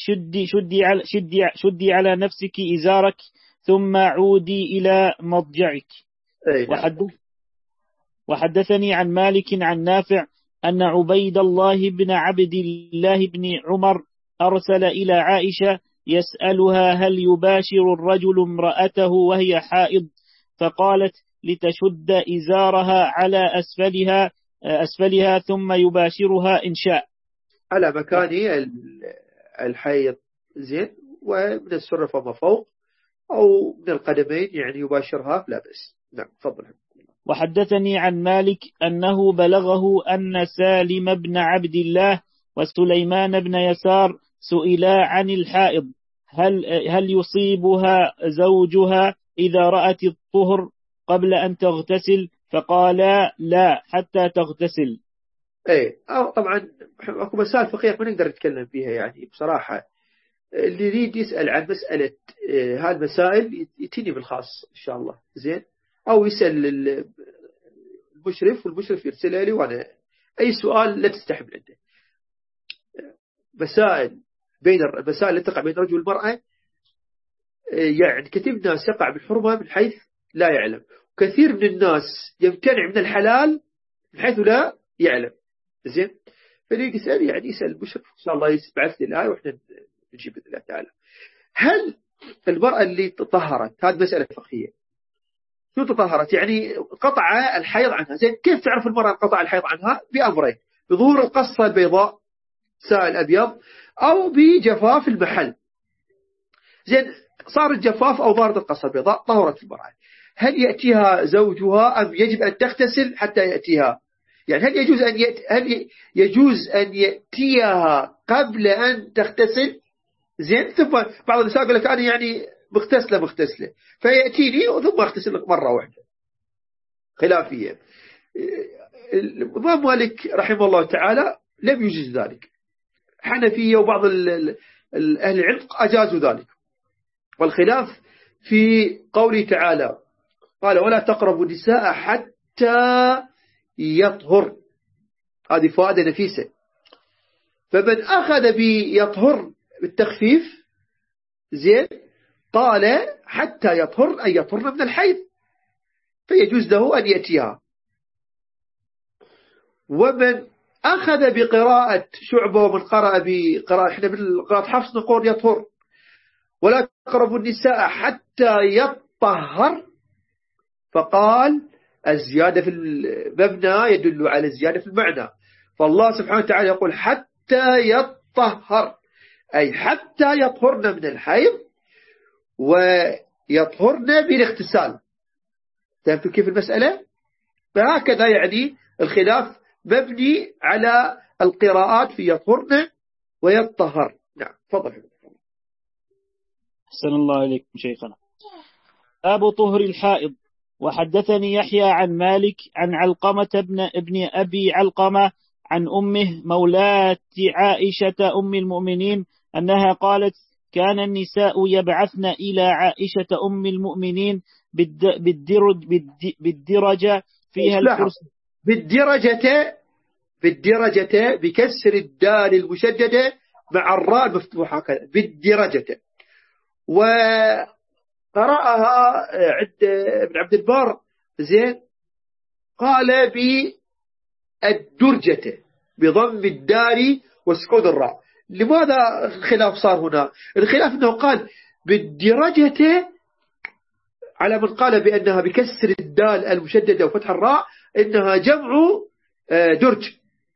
شدي على نفسك إزارك ثم عودي إلى مضجعك. نعم. وحدثني عن مالك عن نافع أن عبيد الله بن عبد الله بن عمر أرسل إلى عائشة يسألها: هل يباشر الرجل امرأته وهي حائض؟ فقالت: لتشد إزارها على أسفلها ثم يباشرها إن شاء. على مكان الحيض. زين، ومن السرة فما فوق. أو من القدمين يعني يباشرها لا بأس. نعم تفضل. وحدثني عن مالك أنه بلغه أن سالم بن عبد الله وسليمان بن يسار سئلا عن الحائض هل يصيبها زوجها إذا رأت الطهر قبل أن تغتسل، فقالا لا حتى تغتسل. ايه طبعا اكو مسائل فقهية ما نقدر نتكلم فيها يعني بصراحة. اللي يريد يسأل عن مسألة هالمسائل يتني بالخاص إن شاء الله زين، أو يسأل المشرف والمشرف يرسلها لي، وأنا أي سؤال لا تستحب عنده. مسائل المسائل التي تقع بين الرجل والمرأة يعني كثير من الناس يقع بالحرمة من حيث لا يعلم، وكثير من الناس يمتنع من الحلال من حيث لا يعلم زين. فليك يسأل يعني يسأل المشرف إن شاء الله يبعث لي الآية وإحنا نجيب بإذن الله تعالى. هل المرأة اللي تطهرت، هذه مسألة فقهية، شو تطهرت يعني قطع الحيض عنها زين، كيف تعرف المرأة قطع الحيض عنها؟ بأمرين: بظهور القصة البيضاء سائل أبيض، أو بجفاف المحل زين. صار الجفاف أو ظهرت القصة البيضاء طهرت المرأة. هل يأتيها زوجها أم يجب أن تغتسل حتى يأتيها؟ يعني هل يجوز أن يأتيها قبل أن تغتسل زين؟ ثم بعض النساء يقول لك أنا يعني مغتسلة فيأتيني ثم أغتسل مرة واحدة، خلافية. الإمام مالك رحمه الله تعالى لم يجز ذلك، حنفية وبعض أهل العلم أجازوا ذلك. والخلاف في قوله تعالى قال ولا تقربوا النساء حتى يطهر، هذه فائدة نفيسة. فمن أخذ بيطهر بالتخفيف زين قال حتى يطهر أن يطهرن من الحيض، فيجوز له أن يأتيها. ومن أخذ بقراءة شعبة ومن قرأ بقراءة إحنا بالقراءة حفص نقول يطهر ولا تقربوا النساء حتى يطهر، فقال الزيادة في المبنى يدل على الزيادة في المعنى. فالله سبحانه وتعالى يقول حتى يطهر أي حتى يطهرن من الحيض ويطهرن بالاغتسال. فهمتوا كيف المسألة؟ فهكذا يعني الخلاف مبني على القراءات في يطهرن ويطهر. نعم تفضل. أحسن الله إليكم شيخنا. باب طهر الحائض. وحدثني يحيى عن مالك عن علقمة ابن أبي علقمة عن أمه مولاة عائشة أم المؤمنين أنها قالت كان النساء يبعثن إلى عائشة أم المؤمنين بالدرجة فيها الكرسي. بالدرجة بكسر الدال المشددة مع الراء المفتوحة كذا بالدرجة. وقرأها عند ابن عبد البر زين قال بالدرجة بضم الدال وسكون الراء. لماذا الخلاف صار هنا؟ الخلاف أنه قال بالدرجة على من قال بأنها بكسر الدال المشددة وفتح الراء إنها جمع درج.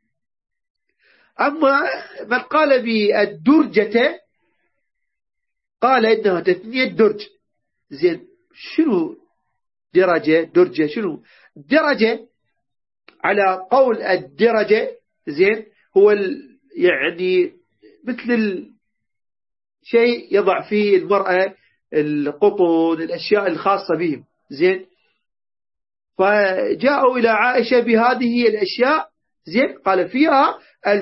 أما من قال بالدرجة قال إنها تثنية درج زين. شنو درجة شنو درجة؟ على قول الدرجة زين هو يعني مثل شيء يضع فيه المرأة القطن الأشياء الخاصة بهم زين. فجاءوا إلى عائشة بهذه الأشياء زين قال فيها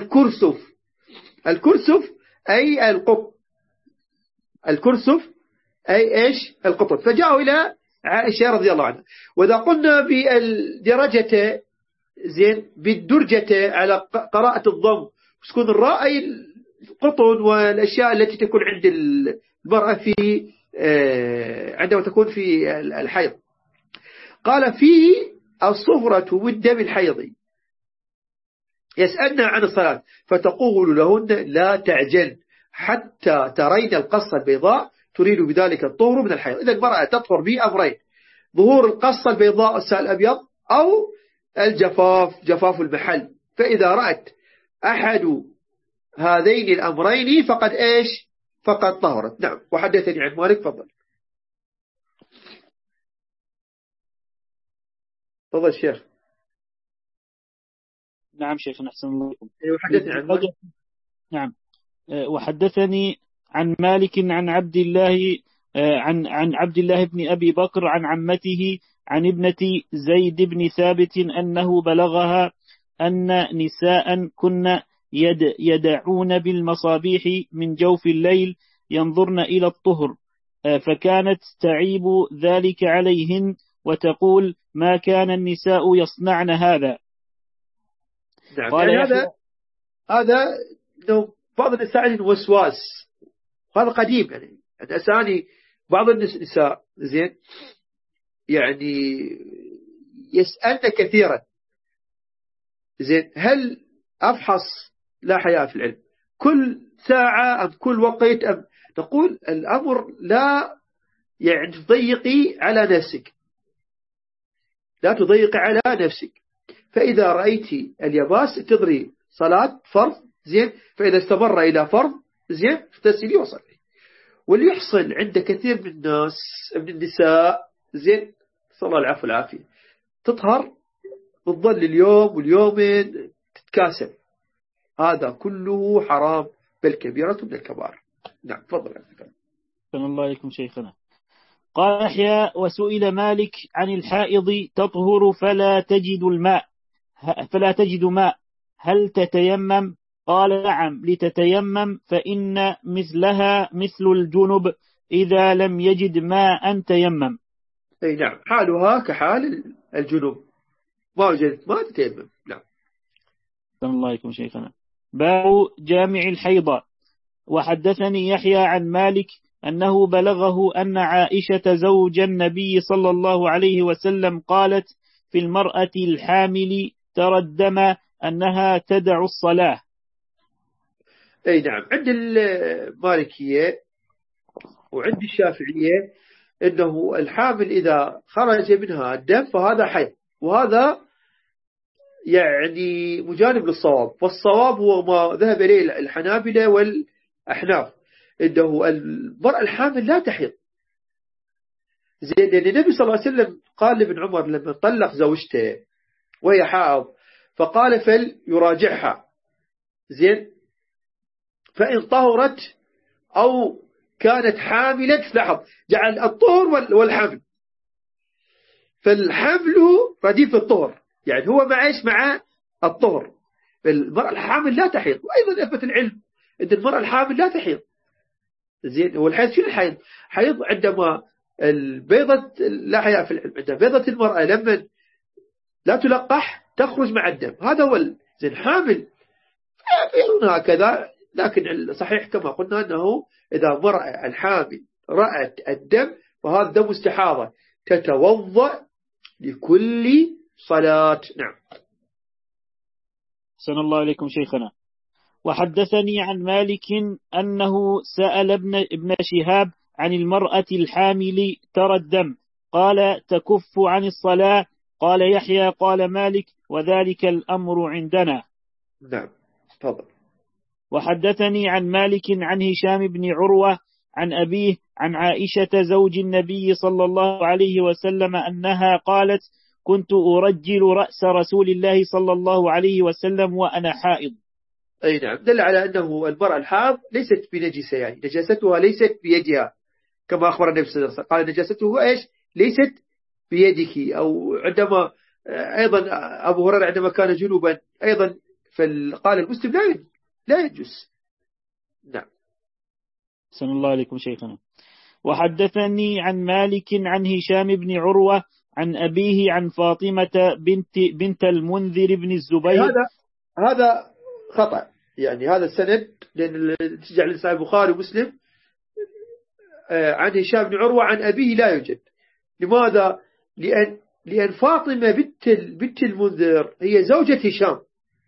الكرسف أي القطن، الكرسف أي إيش القطن. فجاءوا إلى عائشة رضي الله عنها. وإذا قلنا بالدرجة زين بالدرجة على قراءة الضم سكون الراء أي القطن والأشياء التي تكون عند المرأة في عندما تكون في الحيض. قال فيه الصفرة والدم الحيضي يسألنا عن الصلاة فتقول لهن لا تعجل حتى ترين القصة البيضاء تريد بذلك الطهر من الحيض. إذا المرأة تطهر بأمرين: ظهور القصة البيضاء السائل الأبيض أو الجفاف جفاف المحل. فإذا رأت أحد هذين الأمرين فقد إيش فقد طهرت. نعم. وحدثني عن مالك. فضل. تفضل الشيخ. نعم شيخنا أحسن الله إليكم. وحدثني عن نعم. وحدثني عن مالك عن عبد الله عن عبد الله بن أبي بكر عن عمته عن ابنة زيد بن ثابت أنه بلغها أن نساء كن يدعون بالمصابيح من جوف الليل ينظرن إلى الطهر، فكانت تعيب ذلك عليهن وتقول ما كان النساء يصنعن هذا. نعم. قال يعني هذا لو بعض النساء عندهم وسواس، هذا قديم يعني أساني بعض النساء زين يعني يسألن كثيرا زين هل أفحص؟ لا حياء في العلم، كل ساعة أم كل وقت أم تقول الأمر لا يعني تضيقي على نفسك، لا تضيقي على نفسك. فإذا رأيتي اليباس تضري صلاة فرض زين، فإذا استمر إلى فرض زين اغتسلي وصلي. واللي يحصل عند كثير من الناس من النساء زين صلى الله العفو والعافية تطهر وتظل اليوم واليومين تتكاسل، هذا كله حرام بل كبيرة من الكبائر. نعم تفضل. صلى الله عليكم شيخنا. قال يحيى وسئل مالك عن الحائض تطهر فلا تجد ماء هل تتيمم؟ قال نعم لتتيمم، فإن مثلها مثل الجنب إذا لم يجد ماء تيمم. أي نعم حالها كحال الجنوب، ما وجدت ما تتيمم. نعم. صلى الله عليكم شيخنا. باب جامع الحيضة. وحدثني يحيى عن مالك أنه بلغه أن عائشة زوج النبي صلى الله عليه وسلم قالت في المرأة الحامل ترى الدم أنها تدع الصلاة. أي نعم. عند المالكية وعند الشافعية أنه الحامل إذا خرج منها الدم فهذا حيض، وهذا يعني مجانب للصواب، والصواب هو ما ذهب إليه الحنابلة والأحناف أنه المرأة الحامل لا تحيض زين، لأن النبي صلى الله عليه وسلم قال لابن عمر لما طلق زوجته وهي حائض فقال فليراجعها زين، فإن طهرت أو كانت حاملة لاحظ جعل الطهر والحمل، فالحمل رديف الطهر يعني هو مع الطهر. المرأة الحامل لا تحيض، وأيضا أثبت العلم أن المرأة الحامل لا تحيض زين. والحيض شنو الحيض؟ حيض عندما البيضة لا حياء في العلم، عندما بيضة المرأة لما لا تلقح تخرج مع الدم، هذا هو زين. حامل يرون هكذا، لكن الصحيح كما قلنا أنه إذا مرأة الحامل رأت الدم فهذا دم استحاضة تتوضأ لكل صلاة. نعم. أحسن الله عليكم شيخنا. وحدثني عن مالك أنه سأل ابن شهاب عن المرأة الحامل ترى الدم قال تكف عن الصلاة. قال يحيى قال مالك وذلك الأمر عندنا. نعم تفضل. وحدثني عن مالك عن هشام بن عروة عن أبيه عن عائشة زوج النبي صلى الله عليه وسلم أنها قالت كنت أرجل رأس رسول الله صلى الله عليه وسلم وأنا حائض. أي نعم دل على أنه المرأة الحائض ليست بنجسة، يعني نجاستها ليست بيدها كما أخبر النبي صلى الله عليه وسلم قال نجاسته إيش ليست بيدك. أو عندما أيضا أبو هريرة عندما كان جنوبا أيضا فقال المسلم لا يجوز. نعم. صلى الله عليكم شيخنا. وحدثني عن مالك عن هشام بن عروة عن أبيه عن فاطمة بنت المنذر بن الزبير. هذا خطأ، يعني هذا السند لأن ترجع لصحيح البخاري ومسلم عن هشام بن عروة عن أبيه لا يوجد. لماذا؟ لأن فاطمة بنت المنذر هي زوجة هشام،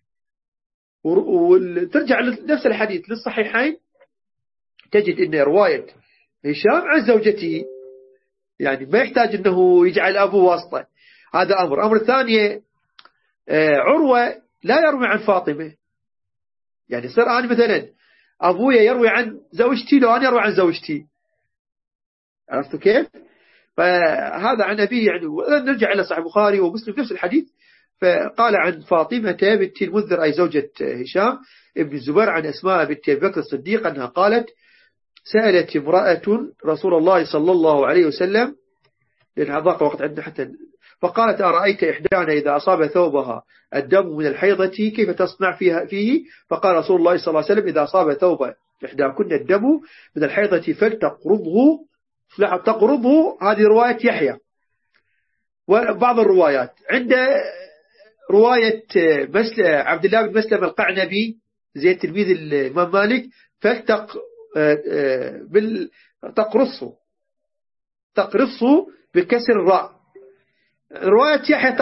وترجع لنفس الحديث للصحيحين تجد أن رواية هشام عن زوجته، يعني ما يحتاج أنه يجعل أبوه واسطة. هذا أمر ثاني عروة لا يروي عن فاطمة، يعني صار أنا مثلا أبويا يروي عن زوجتي لو أنا يروي عن زوجتي، عرفتوا كيف؟ فهذا عن أبيه يعني. نرجع إلى صحيح البخاري ومسلم نفس الحديث. فقال عن فاطمة بنت المنذر أي زوجة هشام ابن الزبير عن أسماء بنت أبي بكر الصديق أنها قالت سألت امرأة رسول الله صلى الله عليه وسلم، لأن ضاق وقت عندنا حتى، فقالت أرأيت إحدانا إذا أصاب ثوبها الدم من الحيضة كيف تصنع فيه؟ فقال رسول الله صلى الله عليه وسلم إذا أصاب ثوب إحداكن الدم من الحيضة فلتقرضه. تقرضه هذه رواية يحيى. وبعض الروايات عند رواية عبد الله بن مسلم القعنبي زي تلميذ الإمام مالك تقرصه بكسر الراء. رواية يحيى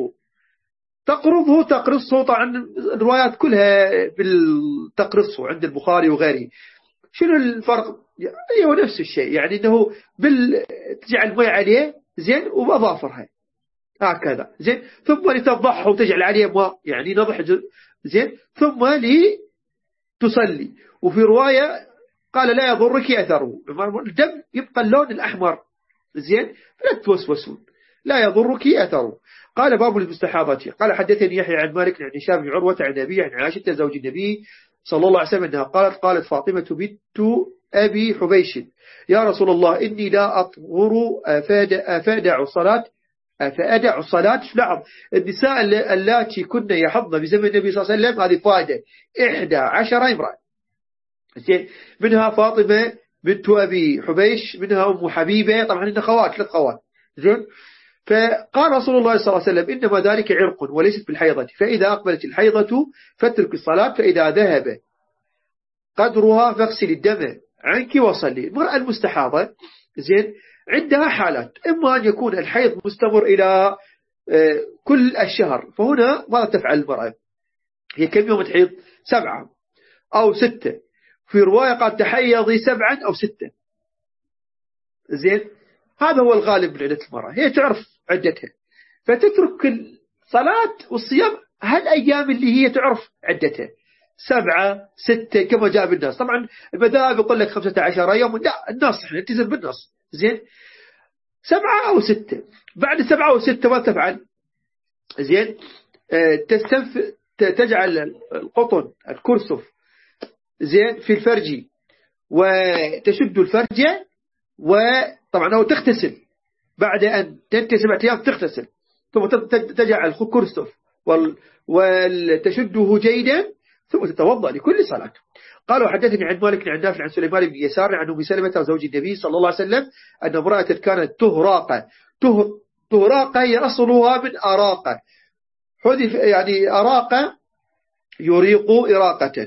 تقرصه. طبعا الروايات كلها بالتقرصه عند البخاري وغيره. شنو الفرق؟ هو نفس الشيء، يعني انه تجعل ماء عليه زين وبأظافرها هكذا زين، ثم لتضحه وتجعل عليه ماء يعني نضح زين، ثم لتصلي. وفي رواية قال لا يضرك أثره، الدم يبقى اللون الأحمر زين، فلا توسوسون، لا يضرك أثره. قال باب المستحاضة. قال حدثني يحيى عن مالك عن هشام بن عروة عن أبيه عن عائشة زوج النبي صلى الله عليه وسلم أنها قالت فاطمة بنت أبي حبيش يا رسول الله إني لا أطهر أفادع الصلاة. نعم، النساء اللاتي كن يحضن بزمن النبي صلى الله عليه وسلم هذه فائدة 11 امرأة، منها فاطمة بنت أبي حبيش، منها أم حبيبة، طبعا إنها خوات 3 خوات زين. فقال رسول الله صلى الله عليه وسلم إنما ذلك عرق وليست بالحيضة، فإذا أقبلت الحيضة فاترك الصلاة، فإذا ذهب قدرها فاغسل الدم عنك وصلي. المرأة المستحاضة زين عندها حالات، إما أن يكون الحيض مستمر إلى كل الشهر، فهنا ماذا تفعل المرأة؟ هي كم يوم تحيض؟ 7 أو 6، في رواية قد تحيضي 7 أو 6 زين. هذا هو الغالب من عدة المرأة، هي تعرف عدتها فتترك الصلاة والصيام هالأيام اللي هي تعرف عدتها 7 6 كما جاء بالنص. طبعا المذاهب يقول لك 15 يوم، لا النص احنا نلتزم بالنص زين، 7 أو 6. بعد 7 أو 6 ما تفعل زين، تجعل القطن الكرسف زين في الفرج وتشد الفرج، وطبعا هو تغتسل بعد أن تنتهي 7 أيام تغتسل، ثم تجعل الكرسف وتشده جيدا ثم تتوضأ لكل صلاة. قالوا حدثني عن مالك عن نافع عن سليمان بن يسار عن أم سلمة زوج النبي صلى الله عليه وسلم أن امرأة كانت تهراق هي أصلها من أراقة، حذف يعني أراقة يريق إراقة،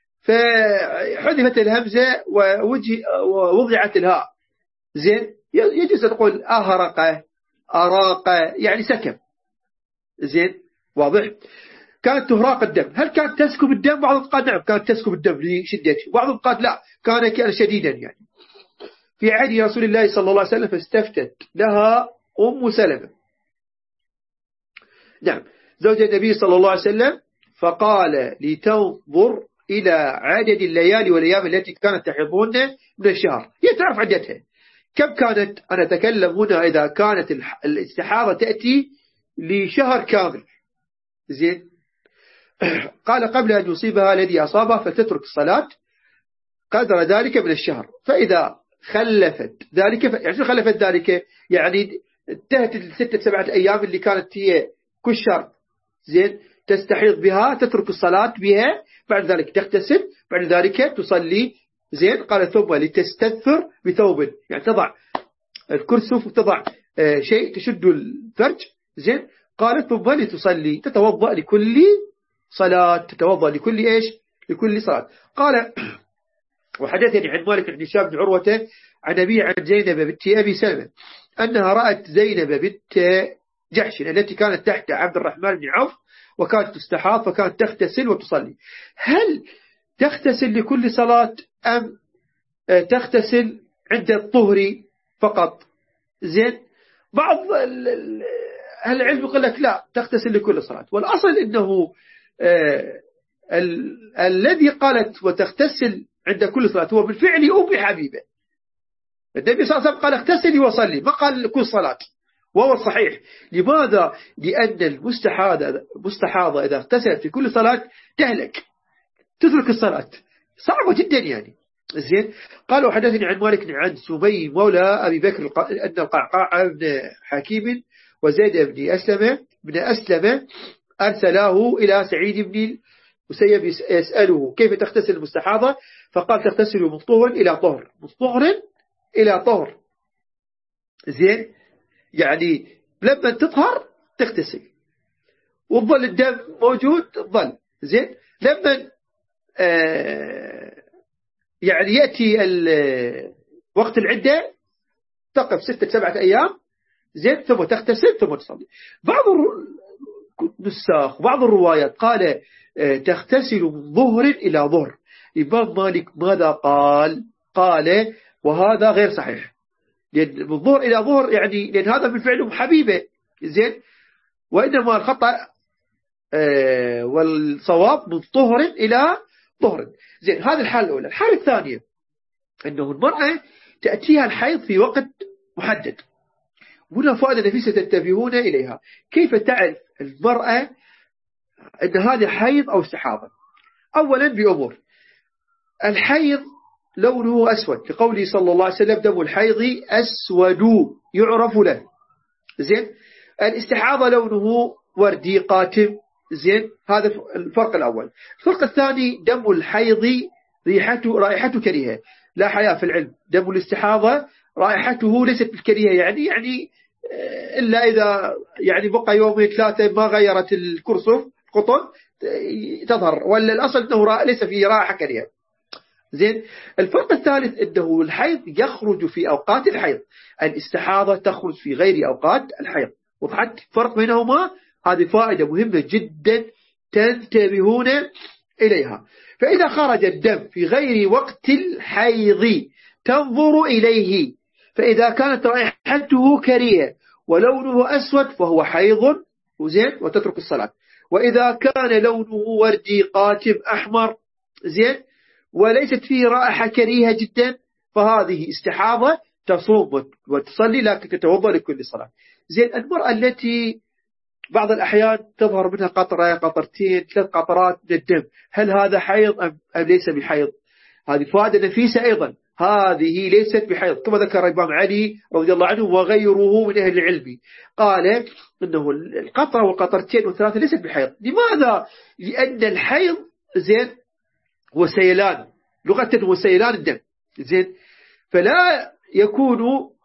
فحذفت الهمزة ووضعت الهاء زين. يجوز تقول أهرق أراق يعني سكب زين، واضح. كانت تهراق الدم. هل كانت تسكب الدم؟ بعضهم قال نعم كانت تسكب الدم لشدته، بعضهم قال لا كان شديدا يعني في عهد رسول الله صلى الله عليه وسلم، فاستفتت لها أم سلمة نعم زوج النبي صلى الله عليه وسلم، فقال لتنظر إلى عدد الليالي والأيام التي كانت تحيضون من الشهر، هي تعرف عدتها كم كانت. أنا أتكلم هنا إذا كانت الاستحاضة تأتي لشهر كامل زين. قال قبل أن يصيبها الذي أصابها فتترك الصلاة قدر ذلك من الشهر، فإذا خلفت ذلك يعني خلفت ذلك يعني انتهت 6 7 أيام اللي كانت هي كل شهر زين تستحيض بها، تترك الصلاة بها، بعد ذلك تغتسل، بعد ذلك تصلي زين. قال ثم لتستثر بثوب، يعني تضع الكرسف وتضع شيء تشد الفرج زين. قال ثم لتصلي، تتوضأ لكل صلاة، تتوضأ لكل إيش؟ لكل صلاة. قال وحدثني عن مالك بن هشام بن عروة عن أبي عن زينب بنت أبي سلمة أنها رأت زينب بنت جحش التي كانت تحت عبد الرحمن بن عوف وكانت تستحاض، فكانت تغتسل وتصلي. هل تغتسل لكل صلاة أم تغتسل عند الطهر فقط زين؟ بعض أهل العلم يقول لك لا تغتسل لكل صلاة، والأصل إنه الذي قالت وتغتسل عند كل صلاة هو بالفعل أم حبيبة النبي صلى الله عليه وسلم قال اغتسلي وصلي، ما قال كل صلاة، وهو الصحيح. لماذا؟ لأن المستحاضة إذا اغتسلت في كل صلاة تهلك، تترك الصلاة، صعبة جدا يعني. زين. قالوا حدثني عن مالك عن سمي مولى أبي بكر أن القعقاع بن حكيم وزيد بن أسلم أرسله إلى سعيد بن المسيب يسأله كيف تغتسل المستحاضة، فقال تغتسل من طهر إلى طهر، من طهر إلى طهر. زين. يعني لما تطهر تغتسل وظل الدم موجود ظل. زين. لما يعني يأتي وقت العدة تقف 6-7 أيام. زين. ثم تغتسل ثم تصلي. بعض النساخ وبعض الروايات قال تغتسل من ظهر إلى ظهر. الإمام مالك ماذا قال؟ قال وهذا غير صحيح، لأن من ظهر إلى ظهر يعني لأن هذا من فعله حبيبة. زين. وإنما الخطأ والصواب من طهر إلى طهر. زين. هذه الحالة الأولى. الحالة الثانية أنه المرأة تأتيها الحيض في وقت محدد. هنا فائدة نفيسة تنتبهون إليها. كيف تعرف المرأة أن هذا حيض أو استحاضة؟ أولا بأمور. الحيض لونه أسود لقوله صلى الله عليه وسلم دم الحيض أسود يعرف له. زين. الاستحاضة لونه وردي قاتم. زين. هذا الفرق الأول. الفرق الثاني دم الحيض رائحته كريهة، لا حياء في العلم. دم الاستحاضة رائحته ليست بالكريهة، يعني إلا إذا يعني بقى يومين 3 ما غيرت الكرسف قطن تظهر، ولا الأصل أنه ليس فيه رائحة كريهة. زين. الفرق الثالث أنه الحيض يخرج في أوقات الحيض، الاستحاضة تخرج في غير أوقات الحيض. وضحت فرق بينهما؟ هذه فائدة مهمة جدا تنتبهون إليها. فإذا خرج الدم في غير وقت الحيض تنظر إليه، فإذا كانت رائحته كريهة ولونه أسود فهو حيض. زين. وتترك الصلاة. وإذا كان لونه وردي قاتم أحمر زين وليست فيه رائحة كريهة جدا فهذه استحاضة، تصوم وتصلي لكن تتوضأ لكل صلاة. زين. المرأة التي بعض الأحيان تظهر منها قطرة قطرتين 3 قطرات من الدم، هل هذا حيض أم ليس بحيض؟ هذه فائدة نفيسة أيضا. هذه ليست بحيض كما ذكر الإمام علي رضي الله عنه وغيره من أهل العلم، قال إنه القطرة والقطرتين و3 ليست بحيض. لماذا؟ لأن الحيض زين وسيلان، لغة وسيلان الدم. زين. فلا يكون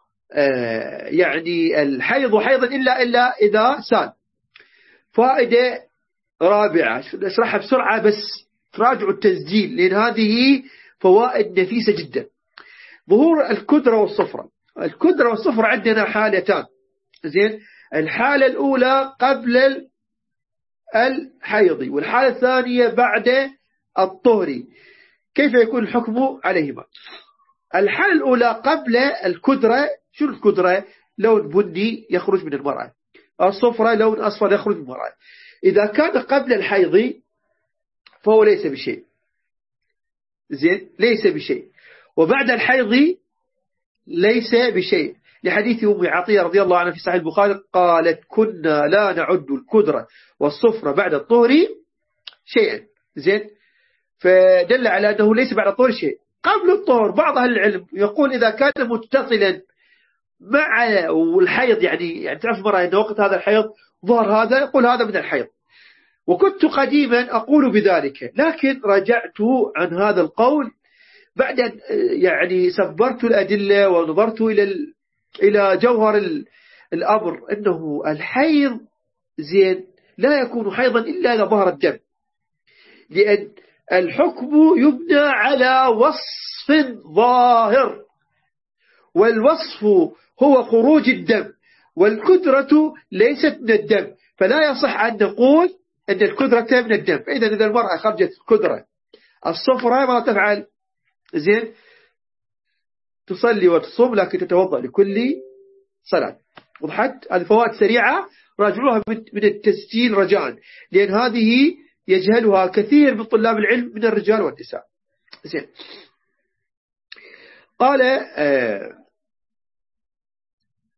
يعني الحيض حيضا إلا إذا سال. فائدة رابعة أشرحها بسرعة بس تراجعوا التسجيل لأن هذه فوائد نفيسة جدا. ظهور الكدرة والصفرة. الكدرة والصفرة عندنا حالتان. زين. الحالة الأولى قبل الحيض والحالة الثانية بعد الطهر. كيف يكون الحكم عليهما؟ الحالة الأولى قبل الكدرة. شو الكدرة؟ لون بني يخرج من المرأة، الصفرة لون أصفر يخرج من المرأة. إذا كان قبل الحيض فهو ليس بشيء. زين. ليس بشيء. وبعد الحيض ليس بشيء، لحديث أم عطية رضي الله عنها في صحيح البخاري قالت كنا لا نعد الكدرة والصفرة بعد الطهر شيئا. زين. فدل على أنه ليس بعد الطهر شيء. قبل الطهر بعض أهل العلم يقول إذا كان متصلا مع الحيض، يعني تعرف المرأة أن وقت هذا الحيض ظهر هذا، يقول هذا من الحيض. وكنت قديما أقول بذلك لكن رجعت عن هذا القول بعد أن يعني سبرت الأدلة ونظرت إلى جوهر الأمر أنه الحيض زين لا يكون حيضا إلا إذا ظهر الدم، لأن الحكم يبنى على وصف ظاهر، والوصف هو خروج الدم، والكدرة ليست من الدم، فلا يصح أن نقول أن الكدرة من الدم. فإذا إذا المرأة خرجت الكدرة الصفراء ما تفعل؟ زين. تصلي وتصوم لكن تتوضأ لكل صلاة. وضحت؟ هذه فوائد سريعة راجعوها من التسجيل رجاء، لأن هذه يجهلها كثير من طلاب العلم من الرجال والنساء. زين. قال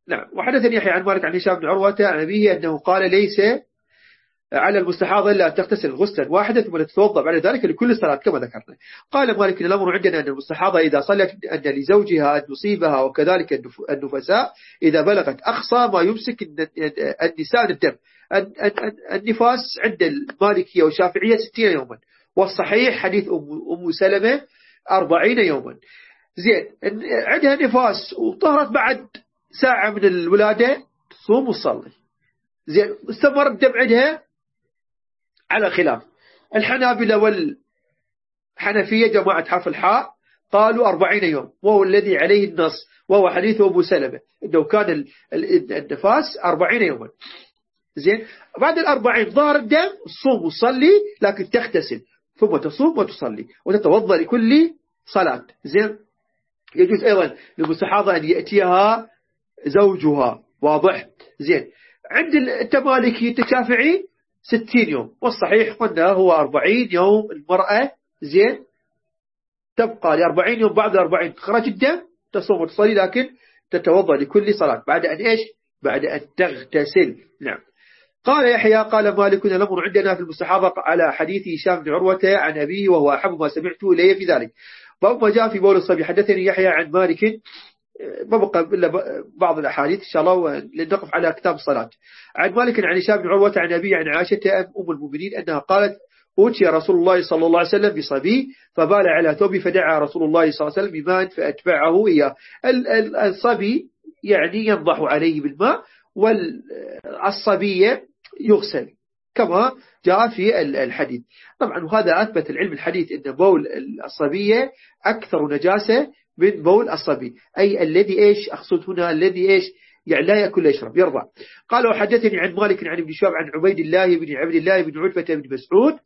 نعم. وحدثني يحيى عن مالك عن هشام بن عروة عن أبيه أنه قال ليس على المستحاضة إلا أن تغتسل غسلا واحدا ثم تتوضأ بعد ذلك لكل صلاة كما ذكرنا. قال مالك الأمر عندنا أن المستحاضة إذا صلت أن لزوجها أن يصيبها، وكذلك النفساء إذا بلغت أقصى ما يمسك النساء الدم. النفاس عند المالكية والشافعية 60 يوما، والصحيح حديث أم سلمة 40 يوما. زين، عندها نفاس وطهرت بعد ساعة من الولادة تصوم وتصلي. زين، استمر الدم عندها على خلاف. الحنابلة والحنفية جماعة حرف الحاء قالوا 40 يوم، وهو الذي عليه النص، وهو حديث أبو سلمة إنه كان النفاس 40 يوما. زين، بعد 40 ظهر الدم تصوم وتصلي، لكن تغتسل ثم تصوم وتصلي وتتوضأ لكل صلاة. زين، يجوز أيضا للمستحاضة أن يأتيها زوجها، واضح. زين، عند التمالكي الشافعي 60 يوم، والصحيح قلنا هو 40 يوم المرأة. زين، تبقى ل40 يوم، بعد 40 تخرج الدم تصوم وتصلي، لكن تتوضأ لكل صلاة بعد أن إيش؟ بعد أن تغتسل. نعم. قال يحيى قال مالك الأمر عندنا في المستحاضة على حديث هشام بن عروة عن أبيه، وهو أحب ما سمعته إليه في ذلك. باب ما جاء في بول الصبي. حدثني يحيى عن مالك، ما بقى إلا بعض الأحاديث إن شاء الله لنقف على كتاب الصلاة. عن مالك عن هشام بن عروة عن أبيه عن عائشة أم المؤمنين أنها قالت أوتي رسول الله صلى الله عليه وسلم بصبي فبال على ثوبه، فدعا رسول الله صلى الله عليه وسلم بماء فأتبعه إياه. الصبي يعني ينضح عليه بالماء، والصبية يغسل كما جاء في الحديث. طبعا وهذا أثبت العلم الحديث أن بول الصبية أكثر نجاسة من بول الصبي، أي الذي إيش أقصد هنا، الذي إيش يعني لا يأكل يشرب يرضع. قال وحدثني عن مالك عن ابن شهاب عن عبيد الله بن عبد الله بن عتبة بن مسعود،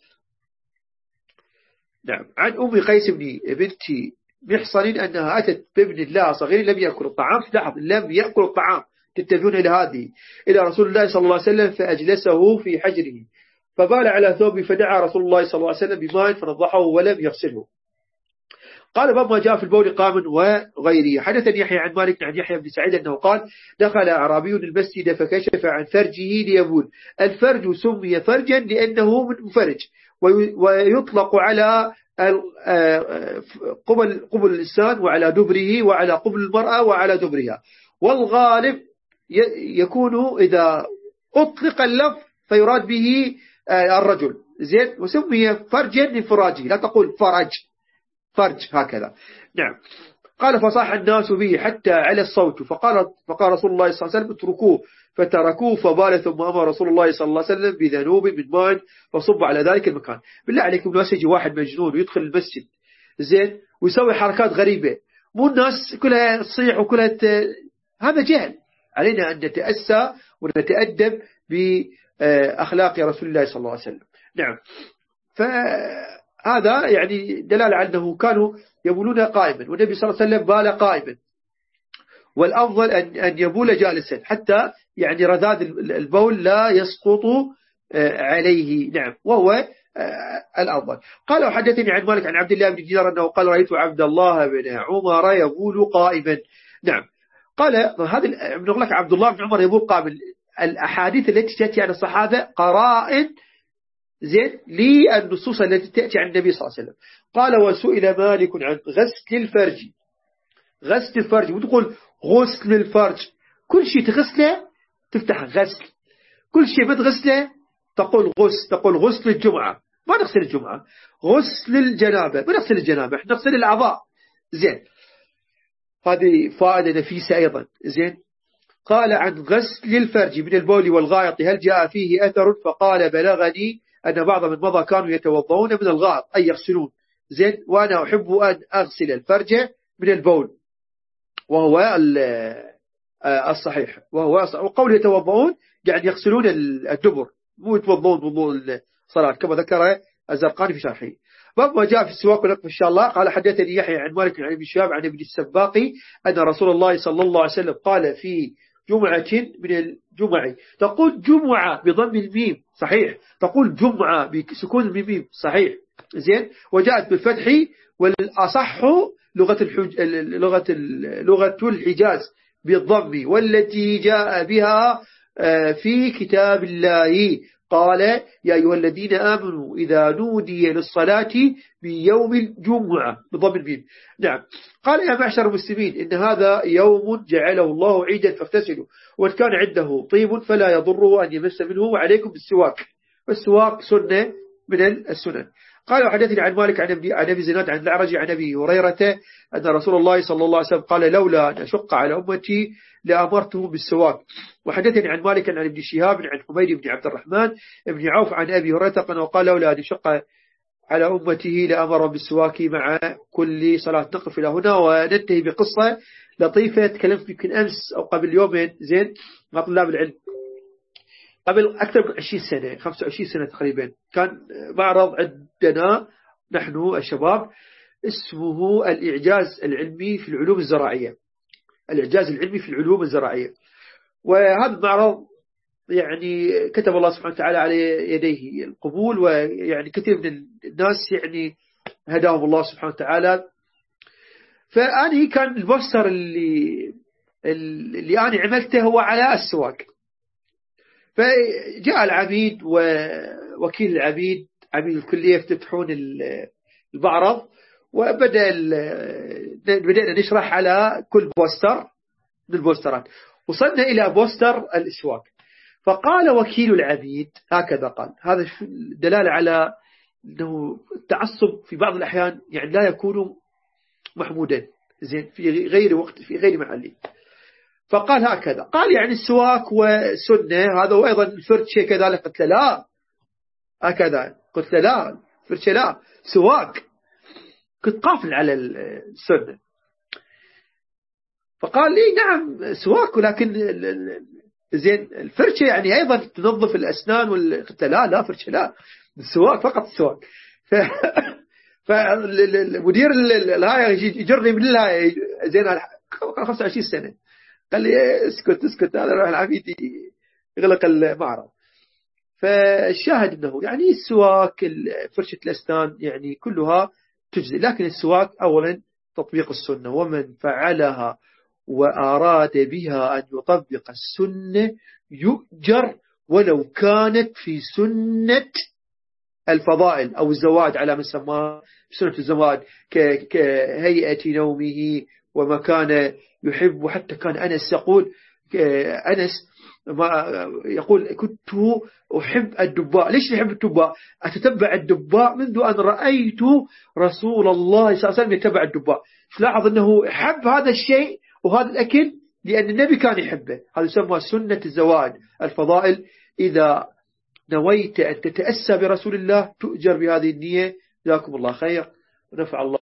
نعم، عن أم قيس بنت محصن أنها أتت بابن الله صغير لم يأكل الطعام. لاحظ، لم يأكل الطعام، تتبعون إلى هذه، إلى رسول الله صلى الله عليه وسلم فأجلسه في حجره فبال على ثوبه، فدعا رسول الله صلى الله عليه وسلم بماء فنضحه ولم يغسله. قال باب ما جاء في البول قاما وغيره. حدثني يحيى عن مالك عن يحيى بن سعيد أنه قال دخل أعرابي المسجد فكشف عن فرجه ليبول. الفرج سمي فرجا لأنه من فرج، ويطلق على قبل اللسان وعلى دبره وعلى قبل المرأة وعلى دبرها، والغالب يكون إذا أطلق اللفظ فيراد به الرجل. زين، وسمي فرجا لفراجه، لا تقول فرج هكذا. نعم. قال فصاح الناس به حتى على الصوت، فقال رسول الله صلى الله عليه وسلم اتركوه، فتركوه فبال، ثم أمر رسول الله صلى الله عليه وسلم بذنوب من ماء فصب على ذلك المكان. بالله عليكم الناس يجي واحد مجنون ويدخل المسجد، زين، ويسوي حركات غريبة، مو الناس كلها تصيح وكلها هذا جهل. علينا أن نتأسى ونتأدب بأخلاق رسول الله صلى الله عليه وسلم. نعم. فهذا يعني دلالة على أنه كانوا يبولون قائما، والنبي صلى الله عليه وسلم بال قائما، والأفضل أن يبول جالسا حتى يعني رذاذ البول لا يسقط عليه. نعم، وهو الأفضل. قال وحدثني عن مالك عن عبد الله بن دينار أنه قال رأيت عبد الله بن عمر يبول قائما. نعم. قال هذا بنقول لك عبد الله بن عمر يبول قائما. الأحاديث التي تأتي عن الصحابة قرائن، زين، للنصوص التي تأتي عن النبي صلى الله عليه وسلم. قال وسئل مالك عن غسل الفرج، وتقول غسل الفرج، كل شيء تغسله تفتح غسل، كل شيء ما تغسله تقول غسل الجمعة، ما نغسل الجمعة. غسل الجنابة، ما نغسل الجنابة، احنا نغسل الأعضاء. زين، هذه فائدة نفيسة أيضا. زين. قال عن غسل الفرج من البول والغائط هل جاء فيه أثر؟ فقال بلغني أن بعض من مضى كانوا يتوضؤون من الغائط أي يغسلون. زين، وأنا أحب أن أغسل الفرج من البول، وهو الصحيح، وقول يتوضؤون يعني يغسلون الدبر، مو يتوضؤون وضوء الصلاة كما ذكر الزرقاني في شرحه. باب ما جاء في السواك والنقف إن شاء الله. قال حدثني يحيى عن مالك عن ابن شهاب عن ابن السباقي أن رسول الله صلى الله عليه وسلم قال في جمعة من الجمع، تقول جمعة بضم الميم صحيح، تقول جمعة بسكون الميم صحيح. زين، وجاءت بالفتح، والأصح لغة الحجاز بالضم والتي جاء بها في كتاب الله. قال يا أيها الذين آمنوا إذا نودي للصلاة بيوم الجمعة بضم الميم. نعم. قال يا معشر المسلمين إن هذا يوم جعله الله عيدا فاغتسلوا، وإن كان عنده طيب فلا يضره أن يمس منه، وعليكم بالسواك، والسواك سنة من السنن. قال وحدثني عن مالك عن أبي زناد عن الأعرج عن أبي هريرة أن رسول الله صلى الله عليه وسلم قال لولا أن أشق على أمتي لأمرتهم بالسواك. وحدثني عن مالك عن ابن شهاب عن حميد بن عبد الرحمن بن عوف عن أبي هريرة قال لولا أن أشق على أمته لأمرهم بالسواك مع كل صلاة. نقف إلى هنا وننتهي بقصة لطيفة تكلمت يمكن أمس أو قبل يومين زين مع طلاب العلم. قبل أكثر من 20 سنة 25 سنة تقريبا كان معرض عندنا نحن الشباب اسمه الإعجاز العلمي في العلوم الزراعية. الإعجاز العلمي في العلوم الزراعية. وهذا المعرض يعني كتب الله سبحانه وتعالى على يديه القبول، ويعني كثير من الناس يعني هداهم الله سبحانه وتعالى. فأنا كان البوستر اللي أنا عملته هو على السواك. فجاء العميد ووكيل العميد عميد الكلية يفتتحون المعرض، بدأنا نشرح على كل بوستر من البوسترات، وصلنا إلى بوستر الإسواك. فقال وكيل العميد هكذا قال، هذا دلالة على أنه التعصب في بعض الأحيان يعني لا يكون محمودا زين في غير وقت في غير محله. فقال هكذا، قال يعني السواك وسنة هذا، وأيضا الفرشة كذلك. قلت له لا هكذا، قلت له لا فرشة لا سواك، كنت قافل على السنة. فقال لي نعم سواك، ولكن زين الفرشة يعني أيضا تنظف الأسنان قلت له لا فرشة لا، السواك فقط السواك. فالمدير الهاي يجرني من الهاي زين 25 سنة، قال لي اسكت هذا راح العميد يغلق المعرض. فالشاهد انه يعني السواك فرشة الأسنان يعني كلها تجزي، لكن السواك أولا تطبيق السنة، ومن فعلها وأراد بها أن يطبق السنة يؤجر ولو كانت في سنة الفضائل أو الزواج على ما سماه سنة الزواج كهيئة نومه وما كان يحب. وحتى كان أنس يقول، أنس يقول كنت أحب الدباء. ليش يحب الدباء؟ أتتبع الدباء منذ أن رأيت رسول الله صلى الله عليه وسلم يتبع الدباء. لاحظ أنه يحب هذا الشيء وهذا الأكل لأن النبي كان يحبه. هذا يسمى سنة الزواج الفضائل. إذا نويت أن تتأسى برسول الله تؤجر بهذه النية. جزاكم الله خير ونفع الله.